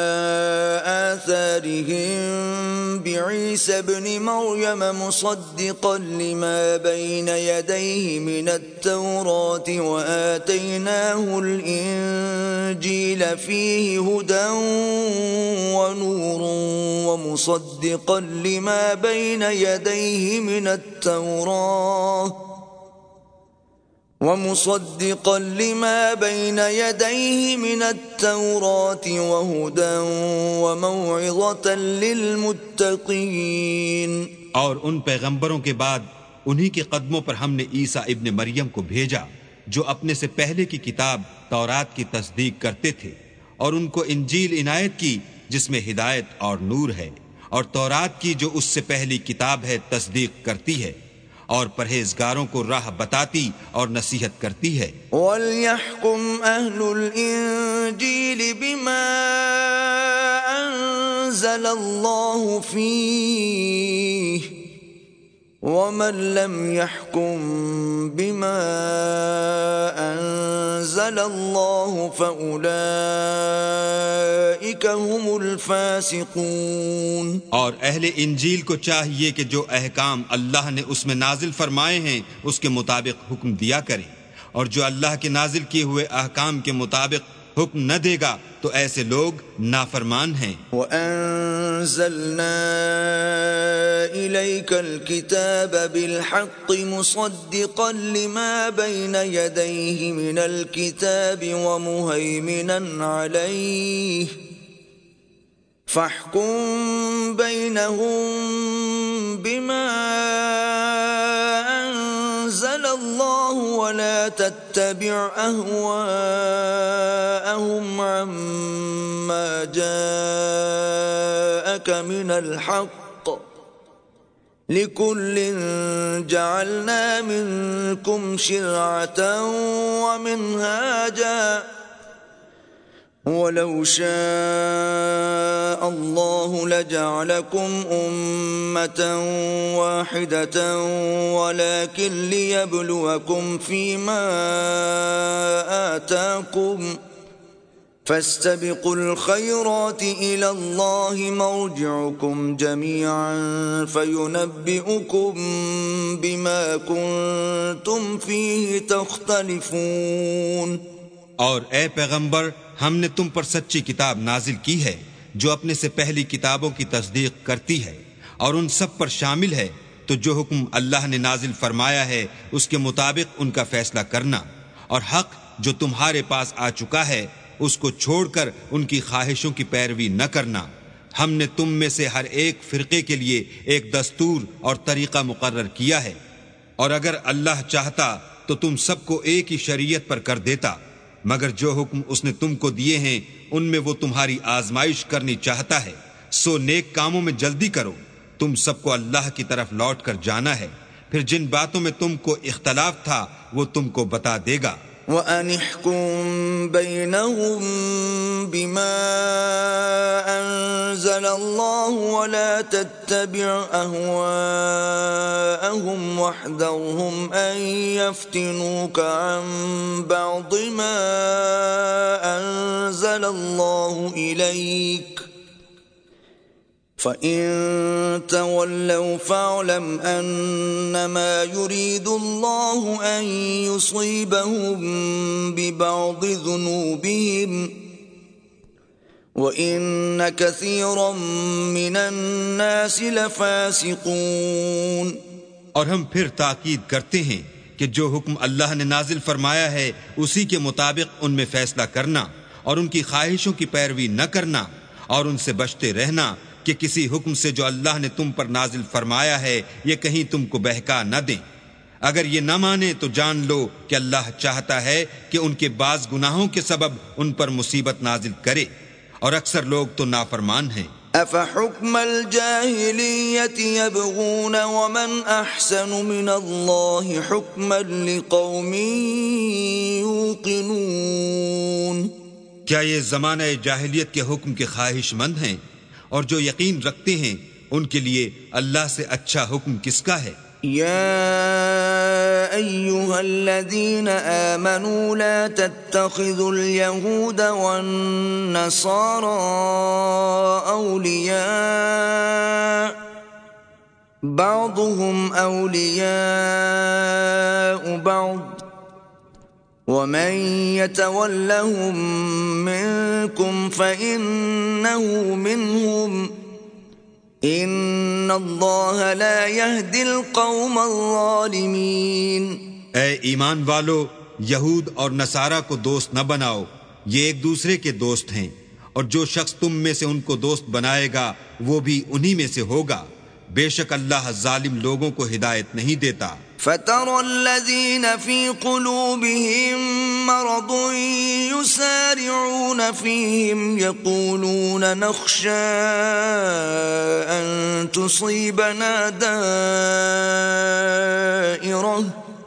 S1: آثَارِهِم بِعِيسَى ابْنِ مَرْيَمَ مُصَدِّقًا لِمَا بَيْنَ يَدَيْهِ مِنَ التَّوْرَاةِ وَآتَيْنَاهُ الْإِنجِيلَ فِيهِ هُدًى وَنُورٌ وَمُصَدِّقًا لِمَا بَيْنَ يَدَيْهِ مِنَ التَّوْرَاةِ وَمُصَدِّقًا لِمَا بَيْنَ يَدَيْهِ مِنَ التَّوْرَاةِ وَهُدًى وَمَوْعِظَةً لِّلْمُتَّقِينَ۔
S2: اور ان پیغمبروں کے بعد انہی کے قدموں پر ہم نے عیسیٰ ابن مریم کو بھیجا جو اپنے سے پہلے کی کتاب تورات کی تصدیق کرتے تھے، اور ان کو انجیل عنایت کی جس میں ہدایت اور نور ہے، اور تورات کی جو اس سے پہلی کتاب ہے تصدیق کرتی ہے، اور پرہیزگاروں کو راہ بتاتی اور نصیحت کرتی ہے۔
S1: وَلْيَحْكُمْ أَهْلُ الْإِنجِيلِ بِمَا أَنزَلَ اللَّهُ فِيهِ وَمَن لَّمْ يَحْكُم بِمَا أَنزَلَ اللَّهُ فَأُولَٰئِكَ هُمُ الْفَاسِقُونَ۔
S2: اور اہل انجیل کو چاہیے کہ جو احکام اللہ نے اس میں نازل فرمائے ہیں اس کے مطابق حکم دیا کریں، اور جو اللہ کے نازل کیے ہوئے احکام کے مطابق حکم نہ دے گا تو ایسے لوگ نافرمان ہیں۔
S1: وَأَنزَلْنَا إِلَيْكَ الْكِتَابَ بِالْحَقِّ مُصَدِّقًا لِمَا بَيْنَ يَدَيْهِ مِنَ الْكِتَابِ وَمُهَيْمِنًا عَلَيْهِ فَاحْكُم بَيْنَهُم بِمَا أَنزَلَ اللَّهُ وَلَا تَتَّبِعْ أَهْوَاءَهُمْ عَمَّا جَاءَكَ مِنَ الْحَقِّ لِكُلٍّ جَعَلْنَا مِنكُمْ شِرْعَةً وَمِنْهَاجًا وَلَوْ شَاءَ اللَّهُ لَجَعَلَكُمْ أُمَّةً وَاحِدَةً وَلَكِنْ لِيَبْلُوَكُمْ فِيمَا آتَاكُمْ فَاسْتَبِقُوا الْخَيْرَاتِ إِلَى اللَّهِ مَرْجِعُكُمْ جَمِيعًا فَيُنَبِّئُكُم بِمَا كُنتُمْ فِيهِ تَخْتَلِفُونَ۔
S2: اور اے پیغمبر، ہم نے تم پر سچی کتاب نازل کی ہے جو اپنے سے پہلی کتابوں کی تصدیق کرتی ہے، اور ان سب پر شامل ہے، تو جو حکم اللہ نے نازل فرمایا ہے اس کے مطابق ان کا فیصلہ کرنا، اور حق جو تمہارے پاس آ چکا ہے اس کو چھوڑ کر ان کی خواہشوں کی پیروی نہ کرنا۔ ہم نے تم میں سے ہر ایک فرقے کے لیے ایک دستور اور طریقہ مقرر کیا ہے، اور اگر اللہ چاہتا تو تم سب کو ایک ہی شریعت پر کر دیتا، مگر جو حکم اس نے تم کو دیے ہیں ان میں وہ تمہاری آزمائش کرنی چاہتا ہے، سو نیک کاموں میں جلدی کرو، تم سب کو اللہ کی طرف لوٹ کر جانا ہے، پھر جن باتوں میں تم کو اختلاف تھا وہ تم کو بتا دے گا۔
S1: وَأَنِ احْكُم بَيْنَهُم بِمَا أَنزَلَ اللَّهُ وَلَا تَتَّبِعْ أَهْوَاءَهُمْ وَاحْذَرْهُمْ أَن يَفْتِنُوكَ عَن بَعْضِ مَا أَنزَلَ اللَّهُ إِلَيْكَ فَإِن تَوَلَّوْا فَاعْلَمْ أَنَّمَا يُرِيدُ اللَّهُ أَن يُصِيبَهُم بِبَعْضِ ذُنُوبِهِمْ وَإِنَّ كَثِيرًا مِّنَ النَّاسِ لَفَاسِقُونَ۔
S2: اور ہم پھر تاکید کرتے ہیں کہ جو حکم اللہ نے نازل فرمایا ہے اسی کے مطابق ان میں فیصلہ کرنا اور ان کی خواہشوں کی پیروی نہ کرنا، اور ان سے بچتے رہنا کہ کسی حکم سے جو اللہ نے تم پر نازل فرمایا ہے یہ کہیں تم کو بہکا نہ دیں۔ اگر یہ نہ مانے تو جان لو کہ اللہ چاہتا ہے کہ ان کے بعض گناہوں کے سبب ان پر مصیبت نازل کرے، اور اکثر لوگ تو نافرمان ہیں۔
S1: أَفَحُكْمَ الْجَاهِلِيَّةِ يَبْغُونَ وَمَنْ أَحْسَنُ مِنَ اللَّهِ حُكْمًا لِقَوْمٍ يُوقِنُونَ۔
S2: کیا یہ زمانہ جاہلیت کے حکم کے خواہش مند ہیں؟ اور جو یقین رکھتے ہیں ان کے لیے اللہ سے اچھا حکم کس کا ہے؟
S1: يا أيها الذين آمنوا لا تتخذوا اليهود والنصارى أولياء بعضهم أولياء بعض ومن يتولهم منكم فإنه منهم ان اللہ لا يهدی القوم الظالمین۔
S2: اے ایمان والو، یہود اور نصارہ کو دوست نہ بناؤ، یہ ایک دوسرے کے دوست ہیں، اور جو شخص تم میں سے ان کو دوست بنائے گا وہ بھی انہی میں سے ہوگا، بے شک اللہ ظالم لوگوں کو ہدایت نہیں دیتا۔
S1: فَتَرَى الَّذِينَ فِي قُلُوبِهِم مَّرَضٌ يُسَارِعُونَ فِيهِمْ يَقُولُونَ نَخْشَىٰ أَن تُصِيبَنَا دَائِرَةٌ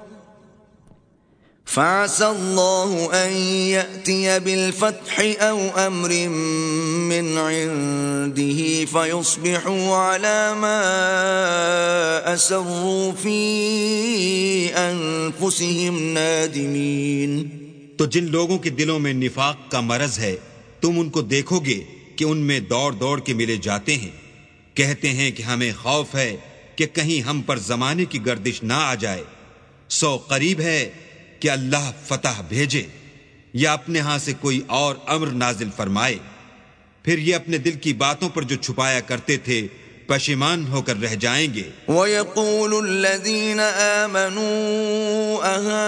S1: فَعَسَى اللَّهُ أَن يَأْتِيَ بِالْفَتْحِ أَوْ أَمْرٍ مِّنْ عِندِهِ فَيُصْبِحُوا عَلَى مَا أَسَرُّوا فِي أَنفُسِهِمْ نَادِمِينَ۔
S2: تو جن لوگوں کے دلوں میں نفاق کا مرض ہے تم ان کو دیکھو گے کہ ان میں دوڑ دوڑ کے ملے جاتے ہیں، کہتے ہیں کہ ہمیں خوف ہے کہ کہیں ہم پر زمانے کی گردش نہ آ جائے، سو قریب ہے کہ اللہ فتح بھیجے یا اپنے ہاں سے کوئی اور امر نازل فرمائے، پھر یہ اپنے دل کی باتوں پر جو چھپایا کرتے تھے پشیمان ہو کر رہ جائیں گے۔
S1: وَيَقُولُ الَّذِينَ آمَنُوا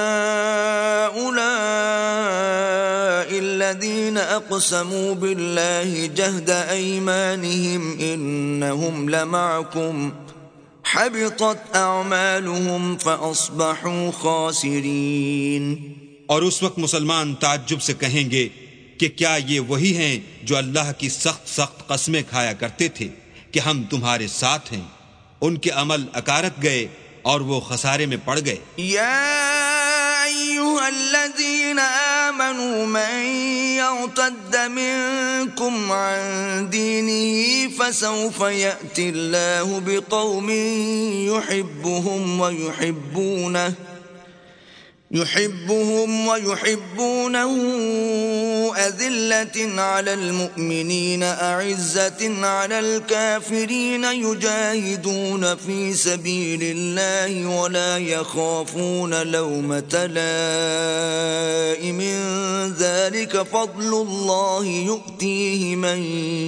S1: أَهَٰؤُلَاءِ الَّذِينَ أَقْسَمُوا بِاللَّهِ جَهْدَ أَيْمَانِهِمْ إِنَّهُمْ لَمَعَكُمْ حَبِطَتْ أَعْمَالُهُمْ فَأَصْبَحُوا خَاسِرِينَ۔
S2: اور اس وقت مسلمان تعجب سے کہیں گے کہ کیا یہ وہی ہیں جو اللہ کی سخت سخت قسمیں کھایا کرتے تھے کہ ہم تمہارے ساتھ ہیں، ان کے عمل اکارت گئے اور وہ خسارے میں پڑ گئے۔
S1: یا ایھا الذین آمنوا من یرتد منکم عن دینہ فسوف یأتی اللہ بقوم یحبهم ویحبونہ يحبهم ويحبونه أذلة على المؤمنين أعزة على الكافرين يجاهدون في سبيل الله ولا يخافون لومة لائم ذلك فضل الله يؤتيه من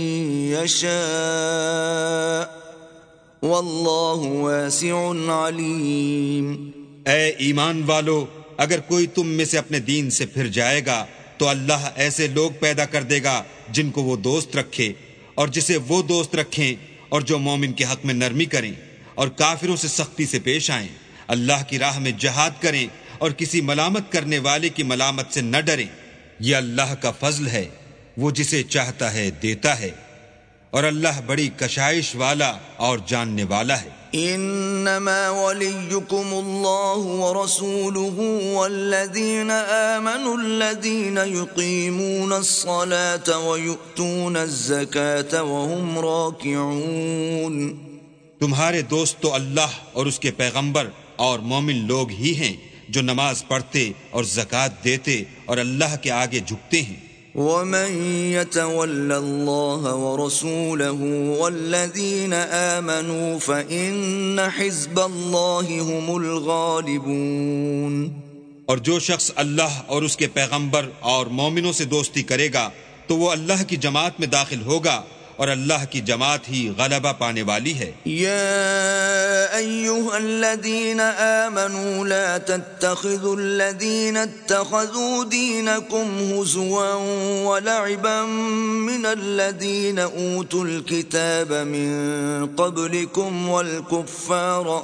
S1: يشاء والله واسع عليم۔
S2: اے ایمان والو، اگر کوئی تم میں سے اپنے دین سے پھر جائے گا تو اللہ ایسے لوگ پیدا کر دے گا جن کو وہ دوست رکھے اور جسے وہ دوست رکھیں، اور جو مومن کے حق میں نرمی کریں اور کافروں سے سختی سے پیش آئیں، اللہ کی راہ میں جہاد کریں اور کسی ملامت کرنے والے کی ملامت سے نہ ڈریں۔ یہ اللہ کا فضل ہے، وہ جسے چاہتا ہے دیتا ہے، اور اللہ بڑی کشائش والا اور جاننے والا ہے۔
S1: انما وليكم الله ورسوله والذين آمنوا الذين يقيمون الصلاة ويؤتون الزكاة وهم راكعون۔
S2: تمہارے دوست تو اللہ اور اس کے پیغمبر اور مومن لوگ ہی ہیں جو نماز پڑھتے اور زکوٰۃ دیتے اور اللہ کے آگے جھکتے ہیں۔
S1: وَمَن يَتَوَلَّ اللَّهَ وَرَسُولَهُ وَالَّذِينَ آمَنُوا فَإِنَّ حِزْبَ اللَّهِ هُمُ الْغَالِبُونَ۔
S2: اور جو شخص اللہ اور اس کے پیغمبر اور مومنوں سے دوستی کرے گا تو وہ اللہ کی جماعت میں داخل ہوگا اور اللہ کی جماعت ہی غلبہ پانے والی ہے۔
S1: يا أيها الذين آمنوا لا تتخذوا الذين اتخذوا دينكم هزوا ولعبا من الذين أوتوا الكتاب من قبلكم والكفار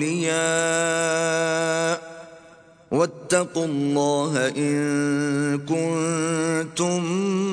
S1: أولياء واتقوا الله إن كنتم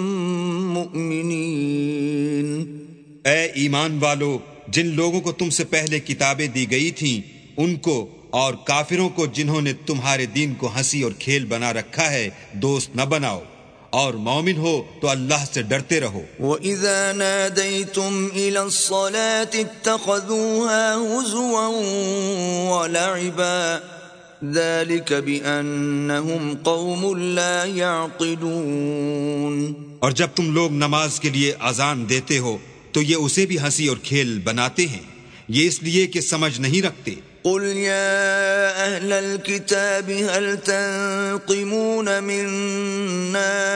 S1: مؤمنين۔
S2: اے ایمان والو، جن لوگوں کو تم سے پہلے کتابیں دی گئی تھیں ان کو اور کافروں کو جنہوں نے تمہارے دین کو ہنسی اور کھیل بنا رکھا ہے دوست نہ بناؤ، اور مومن ہو تو اللہ سے ڈرتے رہو۔
S1: وَإِذَا نَادَيْتُمْ إِلَى الصَّلَاةِ اتَّخَذُوهَا هُزُوًا وَلَعِبًا ذَلِكَ بِأَنَّهُمْ قَوْمٌ لَا يَعْقِلُونَ۔
S2: اور جب تم لوگ نماز کے لیے اذان دیتے ہو تو یہ اسے بھی ہنسی اور کھیل بناتے ہیں، یہ اس لیے کہ سمجھ نہیں رکھتے۔
S1: قل يا أهل الكتاب هل تنقمون منا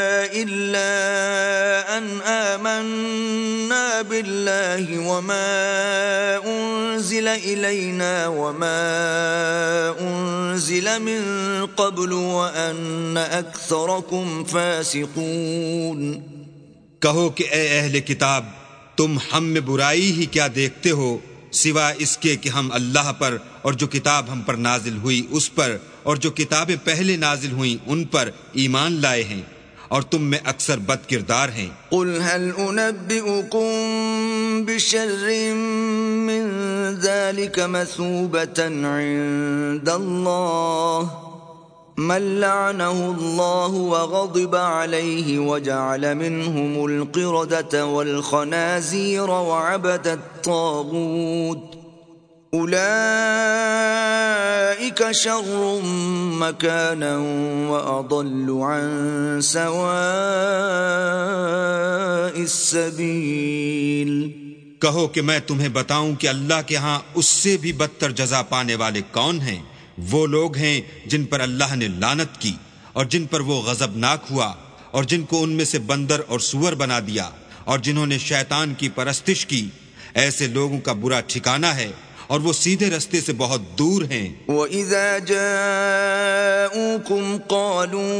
S1: إلا أن آمنا بالله وما أنزل إلينا وما أنزل من قبل وأن أكثركم فاسقون۔
S2: کہو کہ اے اہل کتاب، تم ہم میں برائی ہی کیا دیکھتے ہو سوائے اس کے کہ ہم اللہ پر اور جو کتاب ہم پر نازل ہوئی اس پر اور جو کتابیں پہلے نازل ہوئیں ان پر ایمان لائے ہیں، اور تم میں اکثر بد کردار ہیں۔
S1: قل هل انبئكم بشر من ذلك مثوبة عند الله من لعنه الله وغضب عليه وجعل منهم القردة والخنازير وعبد الطاغوت أولئك شر مكانا وأضل عن سواء السبيل۔
S2: کہو کہ میں تمہیں بتاؤں کہ اللہ کے ہاں اس سے بھی بدتر جزا پانے والے کون ہیں؟ وہ لوگ ہیں جن پر اللہ نے لعنت کی اور جن پر وہ غضبناک ہوا اور جن کو ان میں سے بندر اور سور بنا دیا اور جنہوں نے شیطان کی پرستش کی، ایسے لوگوں کا برا ٹھکانہ ہے اور وہ سیدھے رستے سے بہت دور ہیں۔
S1: وَإِذَا جَاءُوكُمْ قَالُوا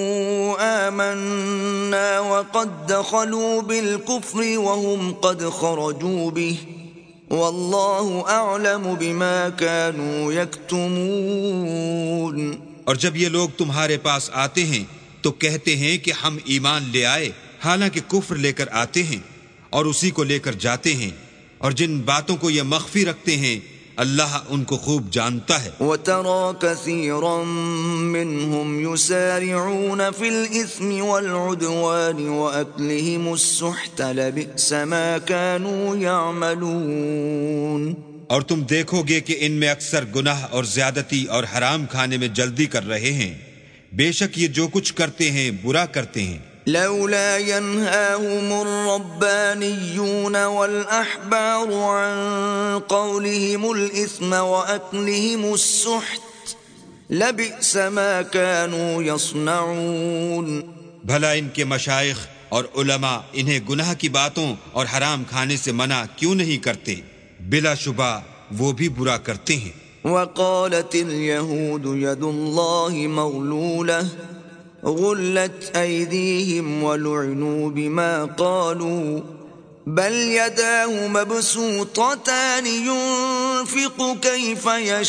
S1: آمَنَّا وَقَدْ دَخَلُوا بِالْكُفْرِ وَهُمْ قَدْ خَرَجُوا بِهِ وَاللَّهُ أَعْلَمُ بِمَا كَانُوا يَكْتُمُونَ۔
S2: اور جب یہ لوگ تمہارے پاس آتے ہیں تو کہتے ہیں کہ ہم ایمان لے آئے، حالانکہ کفر لے کر آتے ہیں اور اسی کو لے کر جاتے ہیں، اور جن باتوں کو یہ مخفی رکھتے ہیں اللہ ان کو خوب جانتا ہے۔
S1: وَتَرَى كَثِيرًا مِّنْهُمْ يُسَارِعُونَ فِي الْإِثْمِ وَالْعُدْوَانِ وَأَكْلِهِمُ السُّحْتَ لَبِئْسَ مَا كَانُوا يَعْمَلُونَ۔
S2: اور تم دیکھو گے کہ ان میں اکثر گناہ اور زیادتی اور حرام کھانے میں جلدی کر رہے ہیں، بے شک یہ جو کچھ کرتے ہیں برا کرتے ہیں۔
S1: لولا ينهاهم الربانيون والأحبار عن قولهم الإثم وأكلهم السحت لبئس ما كانوا يصنعون۔
S2: بھلا ان کے مشائخ اور علماء انہیں گناہ کی باتوں اور حرام کھانے سے منع کیوں نہیں کرتے؟ بلا شبہ وہ بھی برا کرتے ہیں۔
S1: وقالت اليهود يد الله مغلولة غلت أيديهم ولعنوا بما قالوا بل يداه مبسوطتان ينفق كيف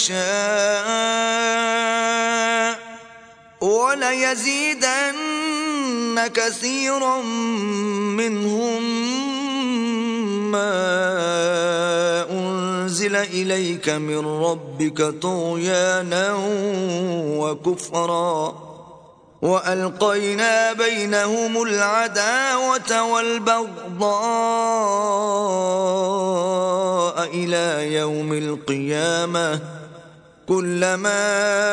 S1: يشاء وليزيدن كثيرا منهم ما أنزل إليك من ربك طغيانا وكفرا وألقينا بينهم العداوة والبغضاء إلى يوم القيامة كلما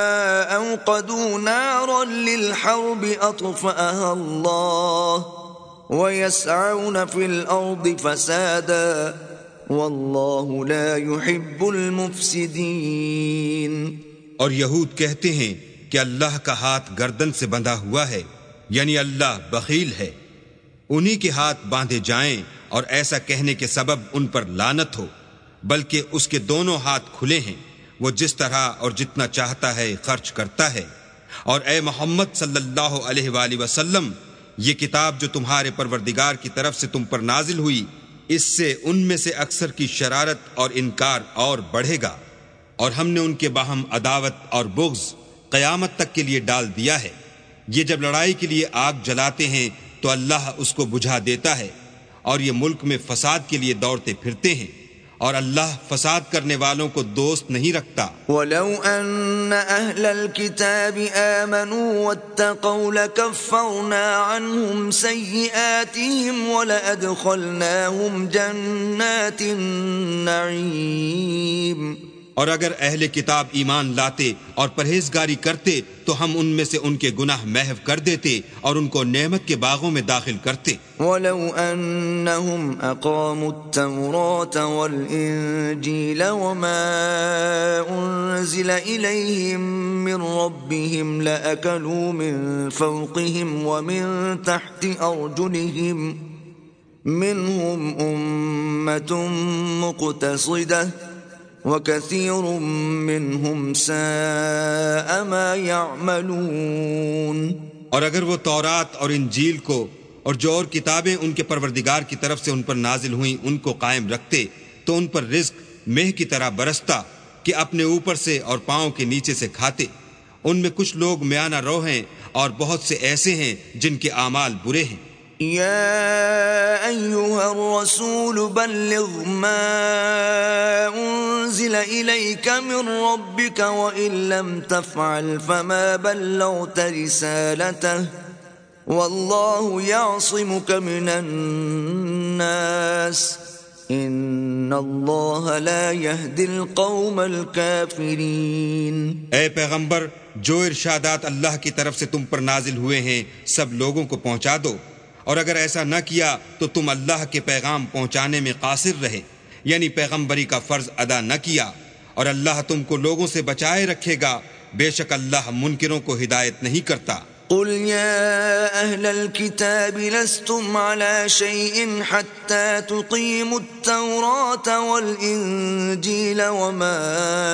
S1: أوقدوا نارا للحرب أطفأها الله ويسعون في الأرض فسادا والله لا يحب المفسدين.
S2: اور یہود کہتے ہیں کہ اللہ کا ہاتھ گردن سے بندھا ہوا ہے، یعنی اللہ بخیل ہے، انہی کے ہاتھ باندھے جائیں اور ایسا کہنے کے سبب ان پر لعنت ہو، بلکہ اس کے دونوں ہاتھ کھلے ہیں، وہ جس طرح اور جتنا چاہتا ہے خرچ کرتا ہے. اور اے محمد صلی اللہ علیہ وآلہ وسلم، یہ کتاب جو تمہارے پروردگار کی طرف سے تم پر نازل ہوئی، اس سے ان میں سے اکثر کی شرارت اور انکار اور بڑھے گا، اور ہم نے ان کے باہم عداوت اور بغض قیامت تک کے لیے ڈال دیا ہے. یہ جب لڑائی کے لیے آگ جلاتے ہیں تو اللہ اس کو بجھا دیتا ہے، اور یہ ملک میں فساد کے لیے دوڑتے پھرتے ہیں، اور اللہ فساد کرنے والوں کو دوست نہیں رکھتا.
S1: وَلَوْ أَنَّ أَهْلَ الْكِتَابِ آمَنُوا وَاتَّقَوْا لَكَفَّرْنَا عَنْهُمْ سَيِّئَاتِهِمْ وَلَأَدْخَلْنَاهُمْ جَنَّاتِ النَّعِيمِ.
S2: اور اگر اہل کتاب ایمان لاتے اور پرہیزگاری کرتے تو ہم ان میں سے ان کے گناہ محو کر دیتے اور ان کو نعمت کے باغوں میں داخل کرتے.
S1: وَلَوْ أَنَّهُمْ أَقَامُوا التَّوْرَاةَ وَالْإِنْجِيلَ وَمَا أُنْزِلَ إِلَيْهِمْ مِنْ رَبِّهِمْ لَأَكَلُوا مِنْ فَوْقِهِمْ وَمِنْ تَحْتِ أَرْجُلِهِمْ مِنْهُمْ أُمَّةٌ مُقْتَصِدَةٌ وَكَثِيرٌ مِّنْهُمْ سَاءَ مَا يَعْمَلُونَ.
S2: اور اگر وہ تورات اور انجیل کو اور جو اور کتابیں ان کے پروردگار کی طرف سے ان پر نازل ہوئیں ان کو قائم رکھتے تو ان پر رزق مہ کی طرح برستا کہ اپنے اوپر سے اور پاؤں کے نیچے سے کھاتے. ان میں کچھ لوگ میانہ رو ہیں اور بہت سے ایسے ہیں جن کے اعمال برے ہیں.
S1: يا أيها الرسول بلغ ما أنزل إليك من ربك وإن لم تفعل فما بلغت رسالته والله يعصمك من الناس إن الله لا يهدي القوم الكافرين.
S2: اے پیغمبر، جو ارشادات اللہ کی طرف سے تم پر نازل ہوئے ہیں سب لوگوں کو پہنچا دو، اور اگر ایسا نہ کیا تو تم اللہ کے پیغام پہنچانے میں قاصر رہے، یعنی پیغمبری کا فرض ادا نہ کیا، اور اللہ تم کو لوگوں سے بچائے رکھے گا، بے شک اللہ منکروں کو ہدایت نہیں کرتا.
S1: قل يا أهل الكتاب لستم على شيء حتى تقيموا التوراة والإنجيل وما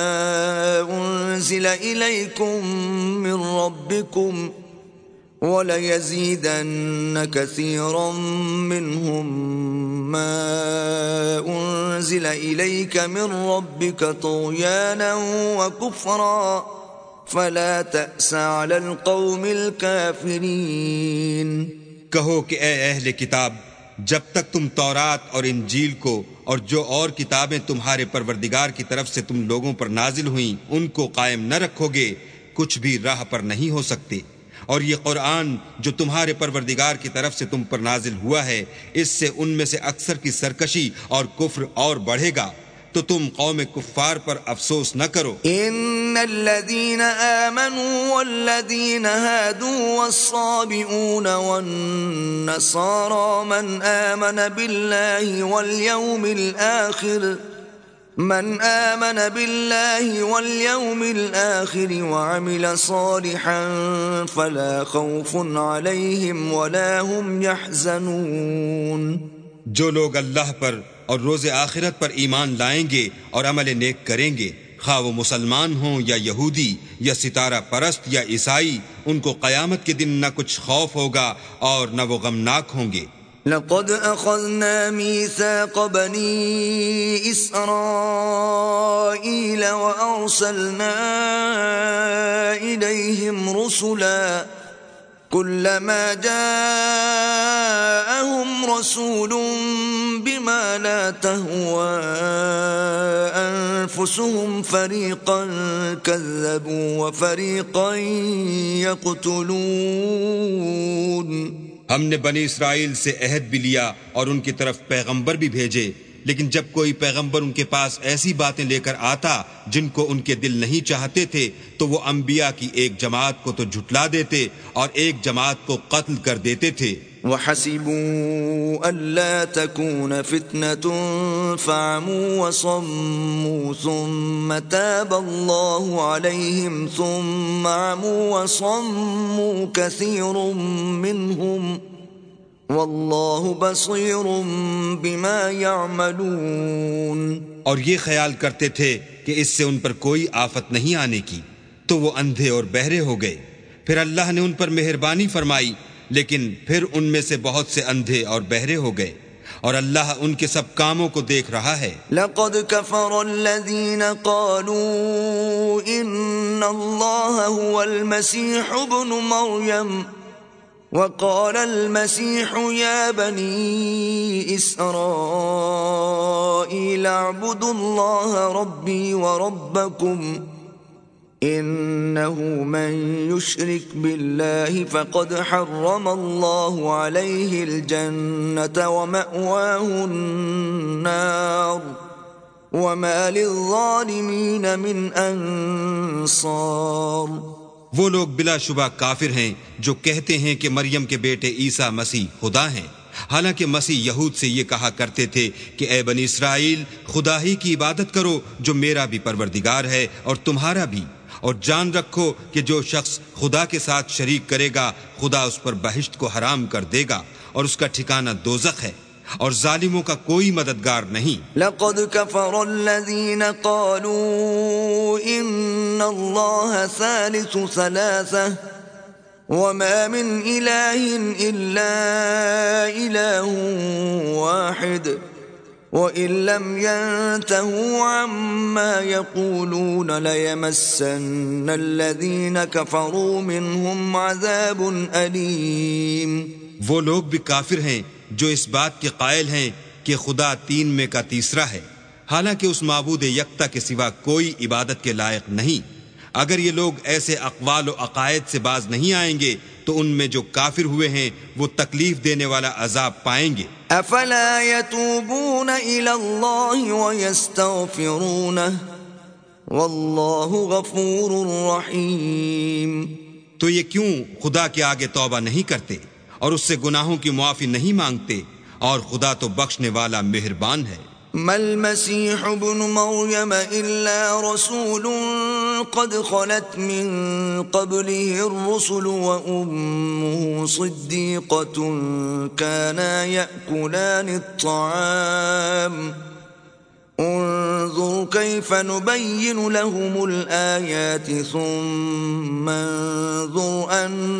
S1: أنزل إليكم من ربكم وَلَيَزِيدَنَّ كَثِيرًا مِّنْهُمْ مَا أُنزِلَ إِلَيْكَ مِن رَّبِّكَ طُغْيَانًا وَكُفْرًا فَلَا تَأْسَ عَلَى الْقَوْمِ الْكَافِرِينَ.
S2: کہو کہ اے اہل کتاب، جب تک تم تورات اور انجیل کو اور جو اور کتابیں تمہارے پروردگار کی طرف سے تم لوگوں پر نازل ہوئیں ان کو قائم نہ رکھو گے، کچھ بھی راہ پر نہیں ہو سکتے. اور یہ قرآن جو تمہارے پروردگار کی طرف سے تم پر نازل ہوا ہے، اس سے ان میں سے اکثر کی سرکشی اور کفر اور بڑھے گا، تو تم قوم کفار پر افسوس نہ کرو.
S1: ان الذين آمنوا والذين هادوا والصابئون والنصارى من آمن بالله واليوم الآخر من آمن بالله واليوم الآخر وعمل صالحا فلا خوف عليهم ولا هم يحزنون.
S2: جو لوگ اللہ پر اور روز آخرت پر ایمان لائیں گے اور عمل نیک کریں گے، خواہ وہ مسلمان ہوں یا یہودی یا ستارہ پرست یا عیسائی، ان کو قیامت کے دن نہ کچھ خوف ہوگا اور نہ وہ غمناک ہوں گے.
S1: لقد أخذنا ميثاق بني إسرائيل وأرسلنا إليهم رسلا كلما جاءهم رسول بما لا تهوى أنفسهم فريقا كذبوا وفريقا يقتلون.
S2: ہم نے بنی اسرائیل سے عہد بھی لیا اور ان کی طرف پیغمبر بھی بھیجے، لیکن جب کوئی پیغمبر ان کے پاس ایسی باتیں لے کر آتا جن کو ان کے دل نہیں چاہتے تھے تو وہ انبیاء کی ایک جماعت کو تو جھٹلا دیتے اور ایک جماعت کو قتل کر دیتے تھے.
S1: وحسبوا ألا تكون فتنة فعموا وصموا ثم تاب الله عليهم ثم عموا وصموا كثير منهم واللہ بصیر بما یعملون.
S2: اور یہ خیال کرتے تھے کہ اس سے ان پر کوئی آفت نہیں آنے کی، تو وہ اندھے اور بہرے ہو گئے. پھر اللہ نے ان پر مہربانی فرمائی، لیکن پھر ان میں سے بہت سے اندھے اور بہرے ہو گئے، اور اللہ ان کے سب کاموں کو دیکھ رہا ہے.
S1: لقد كفر الذين قالوا ان اللہ هو المسیح ابن مریم وقال المسيح يا بني إسرائيل اعبدوا الله ربي وربكم إنه من يشرك بالله فقد حرم الله عليه الجنة ومأواه النار وما للظالمين من أنصار.
S2: وہ لوگ بلا شبہ کافر ہیں جو کہتے ہیں کہ مریم کے بیٹے عیسیٰ مسیح خدا ہیں، حالانکہ مسیح یہود سے یہ کہا کرتے تھے کہ اے بنی اسرائیل خدا ہی کی عبادت کرو جو میرا بھی پروردگار ہے اور تمہارا بھی، اور جان رکھو کہ جو شخص خدا کے ساتھ شریک کرے گا خدا اس پر بہشت کو حرام کر دے گا اور اس کا ٹھکانہ دوزخ ہے، اور ظالموں کا کوئی مددگار نہیں.
S1: لقد كفر الذين قالوا ان اللہ ثالث ثلاثة وما من اله الا اله واحد وان لم ينتهوا عما يقولون ليمسن الذين كفروا منهم عذاب أليم.
S2: وہ لوگ بھی کافر ہیں جو اس بات کے قائل ہیں کہ خدا تین میں کا تیسرا ہے، حالانکہ اس معبود یکتا کے سوا کوئی عبادت کے لائق نہیں. اگر یہ لوگ ایسے اقوال و عقائد سے باز نہیں آئیں گے تو ان میں جو کافر ہوئے ہیں وہ تکلیف دینے والا عذاب پائیں گے.
S1: افلا يتوبون الى اللہ ويستغفرونه واللہ غفور رحیم.
S2: تو یہ کیوں خدا کے آگے توبہ نہیں کرتے اور اس سے گناہوں کی معافی نہیں مانگتے، اور خدا تو بخشنے والا مہربان ہے.
S1: ما المسيح ابن مريم إلا رسول قد خلت من قبله الرسل وأمه صديقة كانا يأكلان الطعام انظر كيف نبين لهم الآيات ثم انظر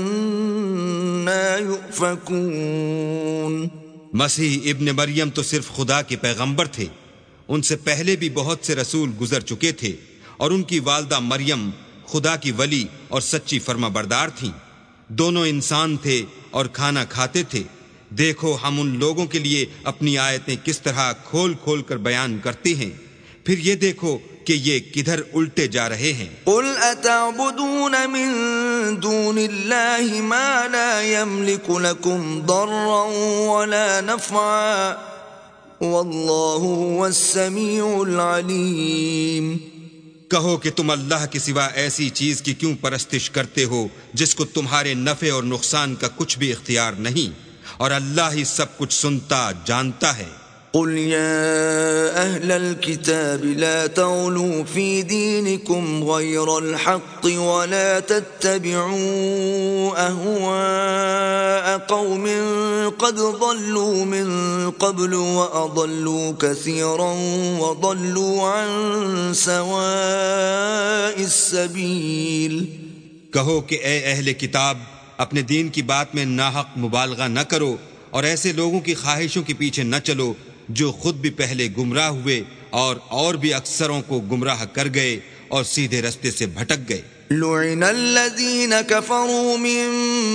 S1: أنا يؤفكون.
S2: مسیح ابن مریم تو صرف خدا کے پیغمبر تھے، ان سے پہلے بھی بہت سے رسول گزر چکے تھے، اور ان کی والدہ مریم خدا کی ولی اور سچی فرما بردار تھیں. دونوں انسان تھے اور کھانا کھاتے تھے. دیکھو ہم ان لوگوں کے لیے اپنی آیتیں کس طرح کھول کھول کر بیان کرتے ہیں، پھر یہ دیکھو کہ یہ کدھر الٹے جا رہے ہیں.
S1: قل اتعبدون من دون اللہ ما لا يملك لكم ضرا ولا نفعا واللہ هو السمیع العلیم.
S2: کہو کہ تم اللہ کے سوا ایسی چیز کی کیوں پرستش کرتے ہو جس کو تمہارے نفع اور نقصان کا کچھ بھی اختیار نہیں، اور اللہ ہی سب کچھ سنتا جانتا ہے.
S1: قل يا أهل الكتاب لا تغلوا في دينكم غير الحق ولا تتبعوا أهواء قوم قد ضلوا من قبل وأضلوا كثيرا وضلوا عن سواء السبيل.
S2: کہو کہ اے اہل کتاب اپنے دین کی بات میں ناحق مبالغہ نہ کرو اور ایسے لوگوں کی خواہشوں کے پیچھے نہ چلو جو خود بھی پہلے گمراہ ہوئے اور اور بھی اکثروں کو گمراہ کر گئے اور سیدھے رستے سے بھٹک گئے.
S1: لعن الذين كفروا من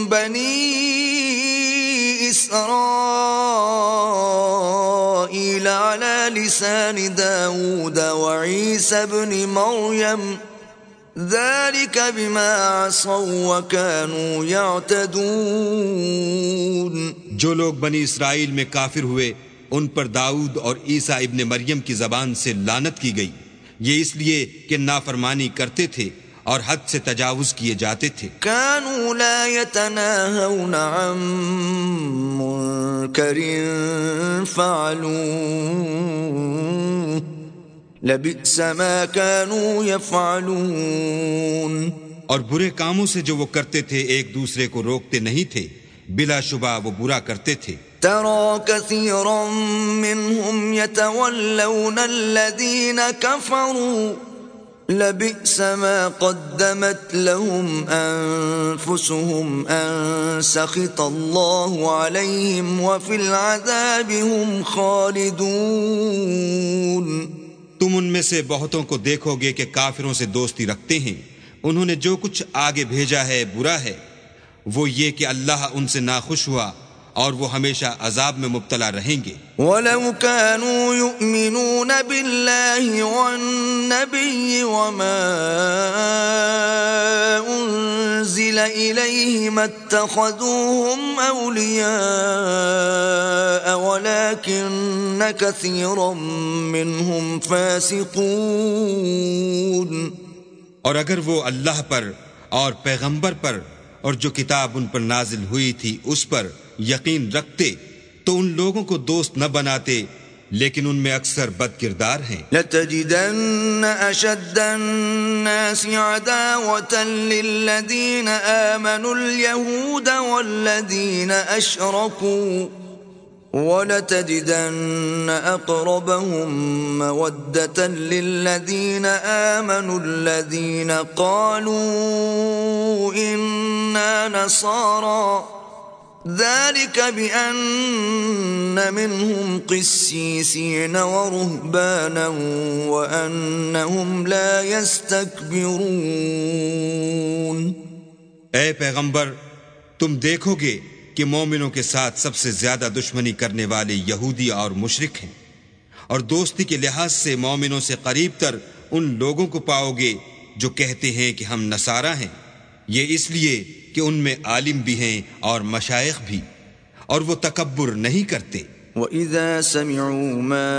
S1: بني إسرائيل على لسان داود وعيسى بن مريم ذلك بما عصوا وكانوا يعتدون.
S2: جو لوگ بنی اسرائیل میں کافر ہوئے ان پر داؤد اور عیسیٰ ابن مریم کی زبان سے لعنت کی گئی، یہ اس لیے کہ نافرمانی کرتے تھے اور حد سے تجاوز کیے جاتے تھے.
S1: كانوا لا يتناهون عن منكر فعلوه لبئس ما كانوا يفعلون.
S2: اور برے کاموں سے جو وہ کرتے تھے ایک دوسرے کو روکتے نہیں تھے، بلا شبہ وہ برا کرتے تھے.
S1: ترى كثيرا منهم يتولون الذين كفروا لبئس ما قدمت لهم أنفسهم أن سخط الله عليهم وفي العذاب هم خالدون.
S2: تم ان میں سے بہتوں کو دیکھو گے کہ کافروں سے دوستی رکھتے ہیں، انہوں نے جو کچھ آگے بھیجا ہے برا ہے، وہ یہ کہ اللہ ان سے ناخوش ہوا اور وہ ہمیشہ عذاب میں مبتلا رہیں گے.
S1: وَلَوْ كَانُوا يُؤْمِنُونَ بِاللَّهِ وَالنَّبِيِّ وَمَا أُنزِلَ إِلَيْهِ مَا اتَّخَذُوهُمْ أَوْلِيَاءَ وَلَكِنَّ كَثِيرًا مِّنْهُمْ فَاسِقُونَ.
S2: اور اگر وہ اللہ پر اور پیغمبر پر اور جو کتاب ان پر نازل ہوئی تھی اس پر یقین رکھتے تو ان لوگوں کو دوست نہ بناتے، لیکن ان میں اکثر بد کردار ہیں.
S1: لَتَجِدَنَّ أَشَدَّ النَّاسِ عَدَاوَةً لِّلَّذِينَ آمَنُوا الْيَهُودَ وَالَّذِينَ أَشْرَكُوا وَلَتَجِدَنَّ أَقْرَبَهُم مَّوَدَّةً لِّلَّذِينَ آمَنُوا الَّذِينَ قَالُوا إِنَّا نَصَارَىٰ ذَلِكَ بِأَنَّ مِنْهُمْ قِسِّيسِينَ وَرُهْبَانًا وَأَنَّهُمْ لَا يَسْتَكْبِرُونَ.
S2: اے پیغمبر، تم دیکھو گے کہ مومنوں کے ساتھ سب سے زیادہ دشمنی کرنے والے یہودی اور مشرک ہیں، اور دوستی کے لحاظ سے مومنوں سے قریب تر ان لوگوں کو پاؤ گے جو کہتے ہیں کہ ہم نصارہ ہیں، یہ اس لیے کہ ان میں عالم بھی ہیں اور مشائخ بھی، اور وہ تکبر نہیں کرتے.
S1: وَإِذَا سَمِعُوا مَا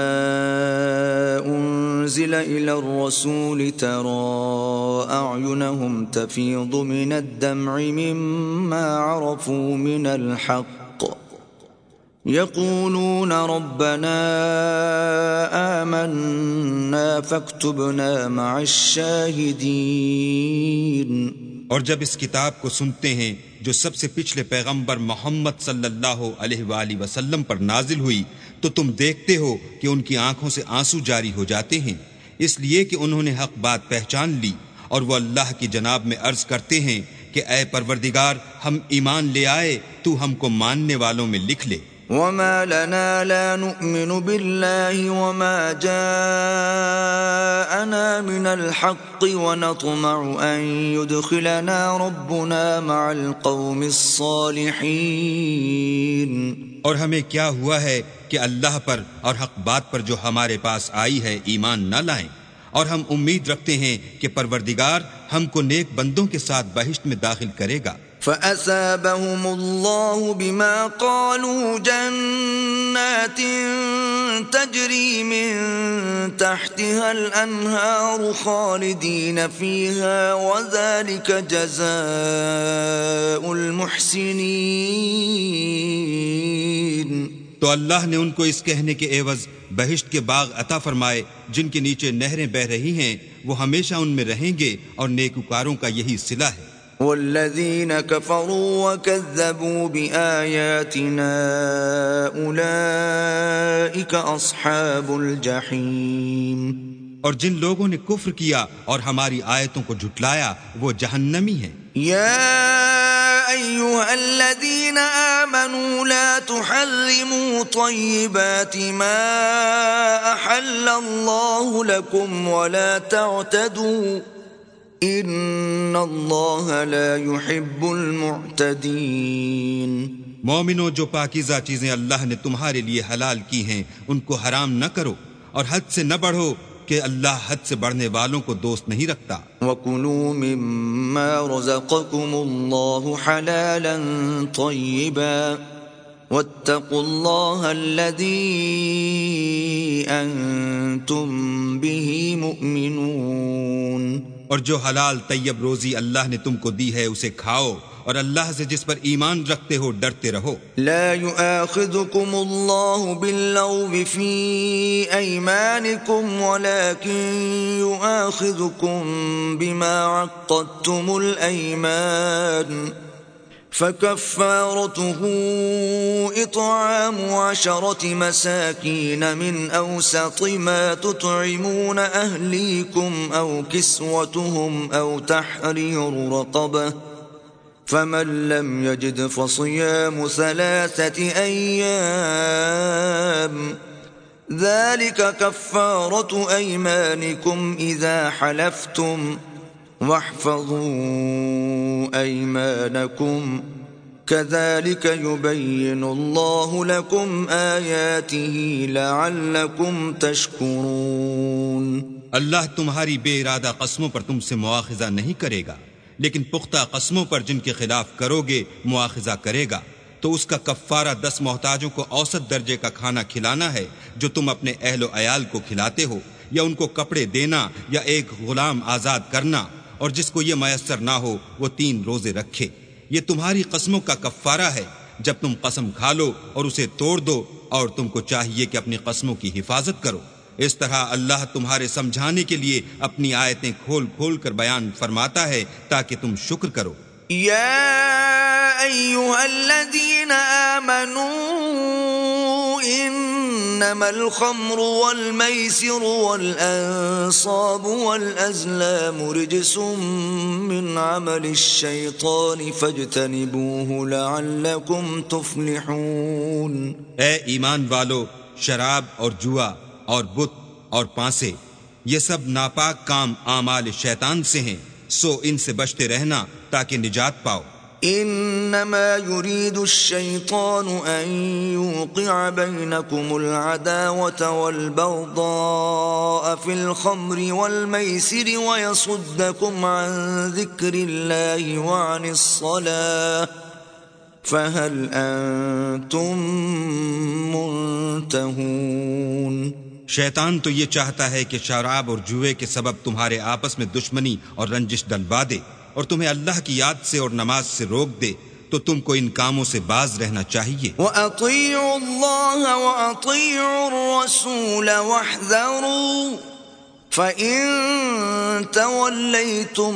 S1: أُنزِلَ إِلَى الرَّسُولِ تَرَىٰ أَعْيُنَهُمْ تَفِيضُ مِنَ الدَّمْعِ مِمَّا عَرَفُوا مِنَ الْحَقِّ يَقُولُونَ رَبَّنَا آمَنَّا فَاكْتُبْنَا مَعَ الشَّاهِدِينَ.
S2: اور جب اس کتاب کو سنتے ہیں جو سب سے پچھلے پیغمبر محمد صلی اللہ علیہ وآلہ وسلم پر نازل ہوئی، تو تم دیکھتے ہو کہ ان کی آنکھوں سے آنسو جاری ہو جاتے ہیں، اس لیے کہ انہوں نے حق بات پہچان لی، اور وہ اللہ کی جناب میں عرض کرتے ہیں کہ اے پروردگار، ہم ایمان لے آئے، تو ہم کو ماننے والوں میں لکھ لے.
S1: وما لنا لا نؤمن بالله وما جاءنا من الحق ونطمع أن يدخلنا ربنا مع القوم الصالحين.
S2: اور ہمیں کیا ہوا ہے کہ اللہ پر اور حق بات پر جو ہمارے پاس آئی ہے ایمان نہ لائیں، اور ہم امید رکھتے ہیں کہ پروردگار ہم کو نیک بندوں کے ساتھ بہشت میں داخل کرے گا.
S1: فَأَثَابَهُمُ اللَّهُ بِمَا قَالُوا جَنَّاتٍ تَجْرِي مِن تَحْتِهَا الْأَنْهَارُ خَالِدِينَ فِيهَا وَذَلِكَ جَزَاءُ الْمُحْسِنِينَ.
S2: تو اللہ نے ان کو اس کہنے کے عوض بہشت کے باغ عطا فرمائے جن کے نیچے نہریں بہ رہی ہیں، وہ ہمیشہ ان میں رہیں گے، اور نیکوکاروں کا یہی صلہ ہے.
S1: والذین کفروا وکذبوا بآیاتنا اولئک اصحاب الجحیم.
S2: اور جن لوگوں نے کفر کیا اور ہماری آیتوں کو جھٹلایا وہ جہنمی ہیں.
S1: یا ایھا الذین آمنوا لا تحرموا طیبات ما احل اللہ لکم ولا تعتدوا ان اللہ لا يحب المعتدین۔
S2: مومنو، جو پاکیزہ چیزیں اللہ نے تمہارے لیے حلال کی ہیں ان کو حرام نہ کرو، اور حد سے نہ بڑھو کہ اللہ حد سے بڑھنے والوں کو دوست نہیں رکھتا۔
S1: وَكُلُوا مِمَّا رَزَقَكُمُ اللَّهُ حَلَالًا طَيِّبًا وَاتَّقُوا اللَّهَ الَّذِي أَنْتُمْ بِهِ مُؤْمِنُونَ۔
S2: اور جو حلال طیب روزی اللہ نے تم کو دی ہے اسے کھاؤ، اور اللہ سے جس پر ایمان رکھتے ہو ڈرتے رہو۔
S1: لا يؤاخذكم الله باللغو في أيمانكم ولكن يؤاخذكم بما عقدتم الأيمان، فكفارته إطعام عشرة مساكين من أوسط ما تطعمون أهليكم أو كسوتهم أو تحرير رقبة، فمن لم يجد فصيام ثلاثة أيام ذلك كفارة أيمانكم إذا حلفتم واحفظوا أيمانكم كذلك يبين الله لكم آياته لعلكم تشكرون۔
S2: اللہ تمہاری بے ارادہ قسموں پر تم سے مواخذہ نہیں کرے گا، لیکن پختہ قسموں پر جن کے خلاف کرو گے مواخذہ کرے گا، تو اس کا کفارہ دس محتاجوں کو اوسط درجے کا کھانا کھلانا ہے جو تم اپنے اہل و عیال کو کھلاتے ہو، یا ان کو کپڑے دینا یا ایک غلام آزاد کرنا، اور جس کو یہ میسر نہ ہو وہ تین روزے رکھے۔ یہ تمہاری قسموں کا کفارہ ہے جب تم قسم کھا لو اور اسے توڑ دو، اور تم کو چاہیے کہ اپنی قسموں کی حفاظت کرو۔ اس طرح اللہ تمہارے سمجھانے کے لیے اپنی آیتیں کھول کھول کر بیان فرماتا ہے تاکہ تم شکر کرو۔
S1: یا ایھا الذین آمنوا انما الخمر والمیسر والانصاب والازلام رجس من عمل الشیطان فاجتنبوه لعلکم تفلحون۔
S2: اے ایمان والو، شراب اور جوا اور بت اور پانسے یہ سب ناپاک کام اعمال شیطان سے ہیں، سو ان سے بچتے رہنا تاکہ نجات پاؤ۔
S1: انما يريد الشيطان ان يوقع بينكم العداوة والبغضاء في الخمر والميسر ويصدكم عن ذكر الله وعن الصلاة فهل انتم منتهون۔
S2: شیطان تو یہ چاہتا ہے کہ شراب اور جوئے کے سبب تمہارے آپس میں دشمنی اور رنجش ڈلوا دے، اور تمہیں اللہ کی یاد سے اور نماز سے روک دے، تو تم کو ان کاموں سے باز رہنا چاہیے۔
S1: وَأَطِيعُوا اللَّهَ وَأَطِيعُوا الرَّسُولَ وَاحْذَرُوا فَإِن تَوَلَّيْتُمْ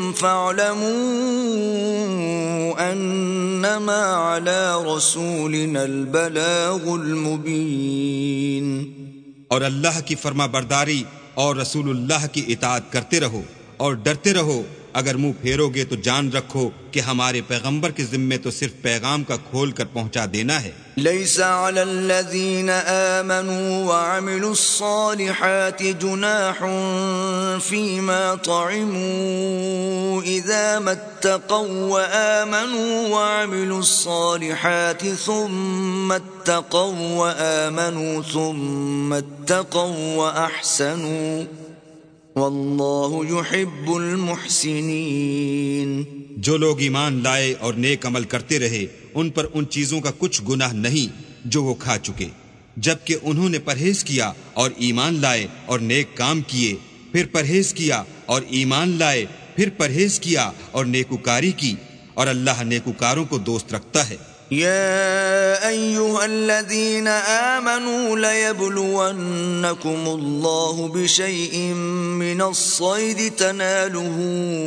S1: فَاعْلَمُوا أَنَّمَا عَلَى رَسُولِنَا الْبَلَاغُ الْمُبِينُ۔
S2: اور اللہ کی فرما برداری اور رسول اللہ کی اطاعت کرتے رہو اور ڈرتے رہو، اگر منہ پھیرو گے تو جان رکھو کہ ہمارے پیغمبر کے ذمے تو صرف پیغام کا کھول کر پہنچا دینا ہے۔
S1: لیس علی الذین آمنوا وعملوا الصالحات جناح فیما طعموا اذا ما اتقوا وآمنوا وعملوا الصالحات ثم اتقوا وآمنوا ثم اتقوا وأحسنوا واللہ یحب المحسنین۔
S2: جو لوگ ایمان لائے اور نیک عمل کرتے رہے ان پر ان چیزوں کا کچھ گناہ نہیں جو وہ کھا چکے، جبکہ انہوں نے پرہیز کیا اور ایمان لائے اور نیک کام کیے، پھر پرہیز کیا اور ایمان لائے، پھر پرہیز کیا اور نیکوکاری کی، اور اللہ نیکوکاروں کو دوست رکھتا ہے۔
S1: يا أيها الذين آمنوا ليبلونكم الله بشيء من الصيد تناله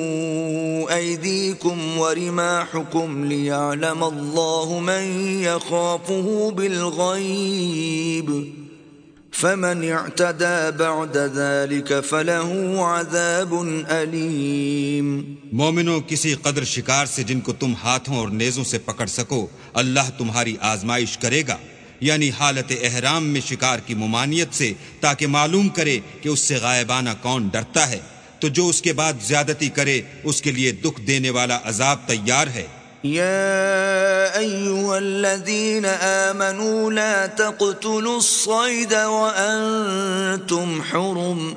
S1: أيديكم ورماحكم ليعلم الله من يخافه بالغيب فمن اعتدى بعد ذلك فله عذاب أليم۔
S2: مومنوں، کسی قدر شکار سے جن کو تم ہاتھوں اور نیزوں سے پکڑ سکو اللہ تمہاری آزمائش کرے گا، یعنی حالت احرام میں شکار کی ممانعت سے، تاکہ معلوم کرے کہ اس سے غائبانہ کون ڈرتا ہے۔ تو جو اس کے بعد زیادتی کرے اس کے لیے دکھ دینے والا عذاب تیار ہے۔
S1: يا أيها الذين آمنوا لا تقتلوا الصيد وأنتم حرم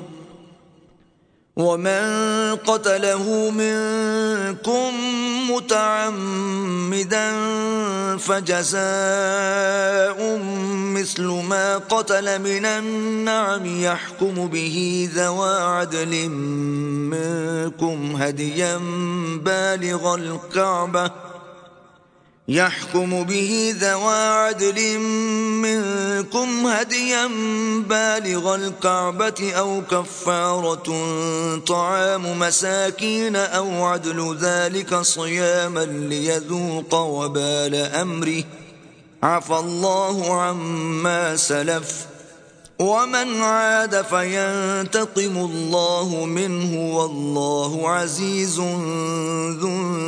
S1: ومن قتله منكم متعمدا فجزاء مثل ما قتل من النعم يحكم به ذوى عدل منكم هديا بالغ الكعبة يحكم به ذوى عدل منكم هديا بالغ الكعبة أو كفارة طعام مساكين أو عدل ذلك صياما ليذوق وبال أمره عفى الله عما سلف ومن عاد فينتقم الله منه والله عزيز ذو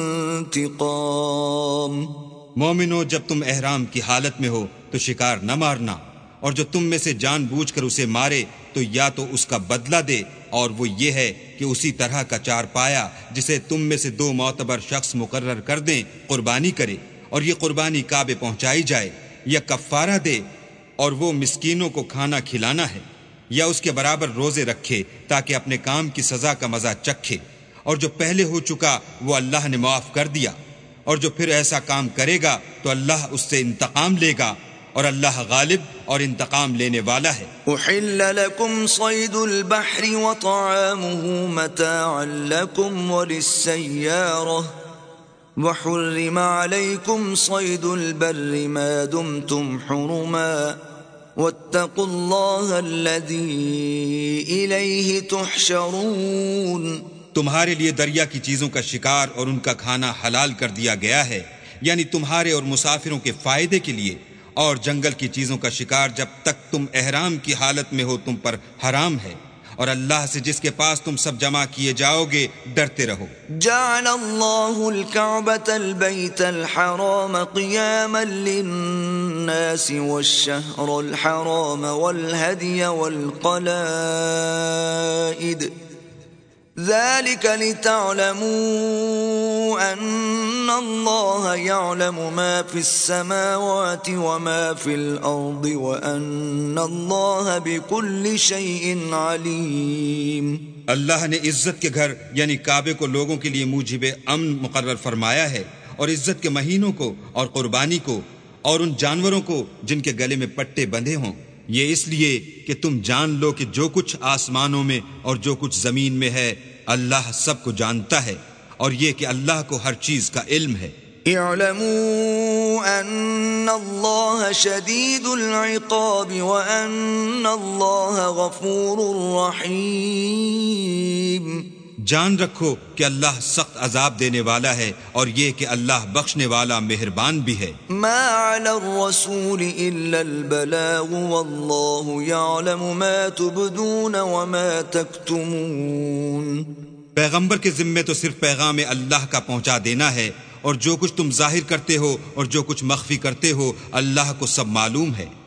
S1: انتقام۔
S2: مومنو، جب تم احرام کی حالت میں ہو تو شکار نہ مارنا، اور جو تم میں سے جان بوجھ کر اسے مارے تو یا تو اس کا بدلہ دے، اور وہ یہ ہے کہ اسی طرح کا چار پایا جسے تم میں سے دو معتبر شخص مقرر کر دیں قربانی کرے، اور یہ قربانی کعبے پہنچائی جائے، یا کفارہ دے اور وہ مسکینوں کو کھانا کھلانا ہے، یا اس کے برابر روزے رکھے تاکہ اپنے کام کی سزا کا مزہ چکھے، اور جو پہلے ہو چکا وہ اللہ نے معاف کر دیا، اور جو پھر ایسا کام کرے گا تو اللہ اس سے انتقام لے گا، اور اللہ غالب اور انتقام لینے والا ہے۔
S1: احل لكم صيد البحر وطعامه متاعا لكم وللسيارة وحرم عليكم صيد البر ما دمتم حرما واتقوا الله الذي إليه تحشرون۔
S2: تمہارے لیے دریا کی چیزوں کا شکار اور ان کا کھانا حلال کر دیا گیا ہے، یعنی تمہارے اور مسافروں کے فائدے کے لیے، اور جنگل کی چیزوں کا شکار جب تک تم احرام کی حالت میں ہو تم پر حرام ہے، اور اللہ سے جس کے پاس تم سب جمع کیے جاؤ گے ڈرتے رہو۔
S1: جعل اللہ الكعبة البيت الحرام قياما للناس والشهر الحرام والهدي والقلائد ذلك لتعلموا أن الله يعلم ما في السماوات وما في الأرض وأن الله بكل شيء عليم۔
S2: اللہ نے عزت کے گھر یعنی کعبے کو لوگوں کے لیے موجب امن مقرر فرمایا ہے، اور عزت کے مہینوں کو اور قربانی کو اور ان جانوروں کو جن کے گلے میں پٹے بندھے ہوں، یہ اس لیے کہ تم جان لو کہ جو کچھ آسمانوں میں اور جو کچھ زمین میں ہے اللہ سب کو جانتا ہے، اور یہ کہ اللہ کو ہر چیز کا علم ہے۔
S1: اعلموا ان اللہ شدید العقاب وان اللہ غفور رحیم۔
S2: جان رکھو کہ اللہ سخت عذاب دینے والا ہے، اور یہ کہ اللہ بخشنے والا مہربان بھی ہے۔
S1: ما علی الرسول الا البلاغ واللہ یعلم ما تبدون وما تکتمون۔
S2: پیغمبر کے ذمے تو صرف پیغام اللہ کا پہنچا دینا ہے، اور جو کچھ تم ظاہر کرتے ہو اور جو کچھ مخفی کرتے ہو اللہ کو سب معلوم ہے۔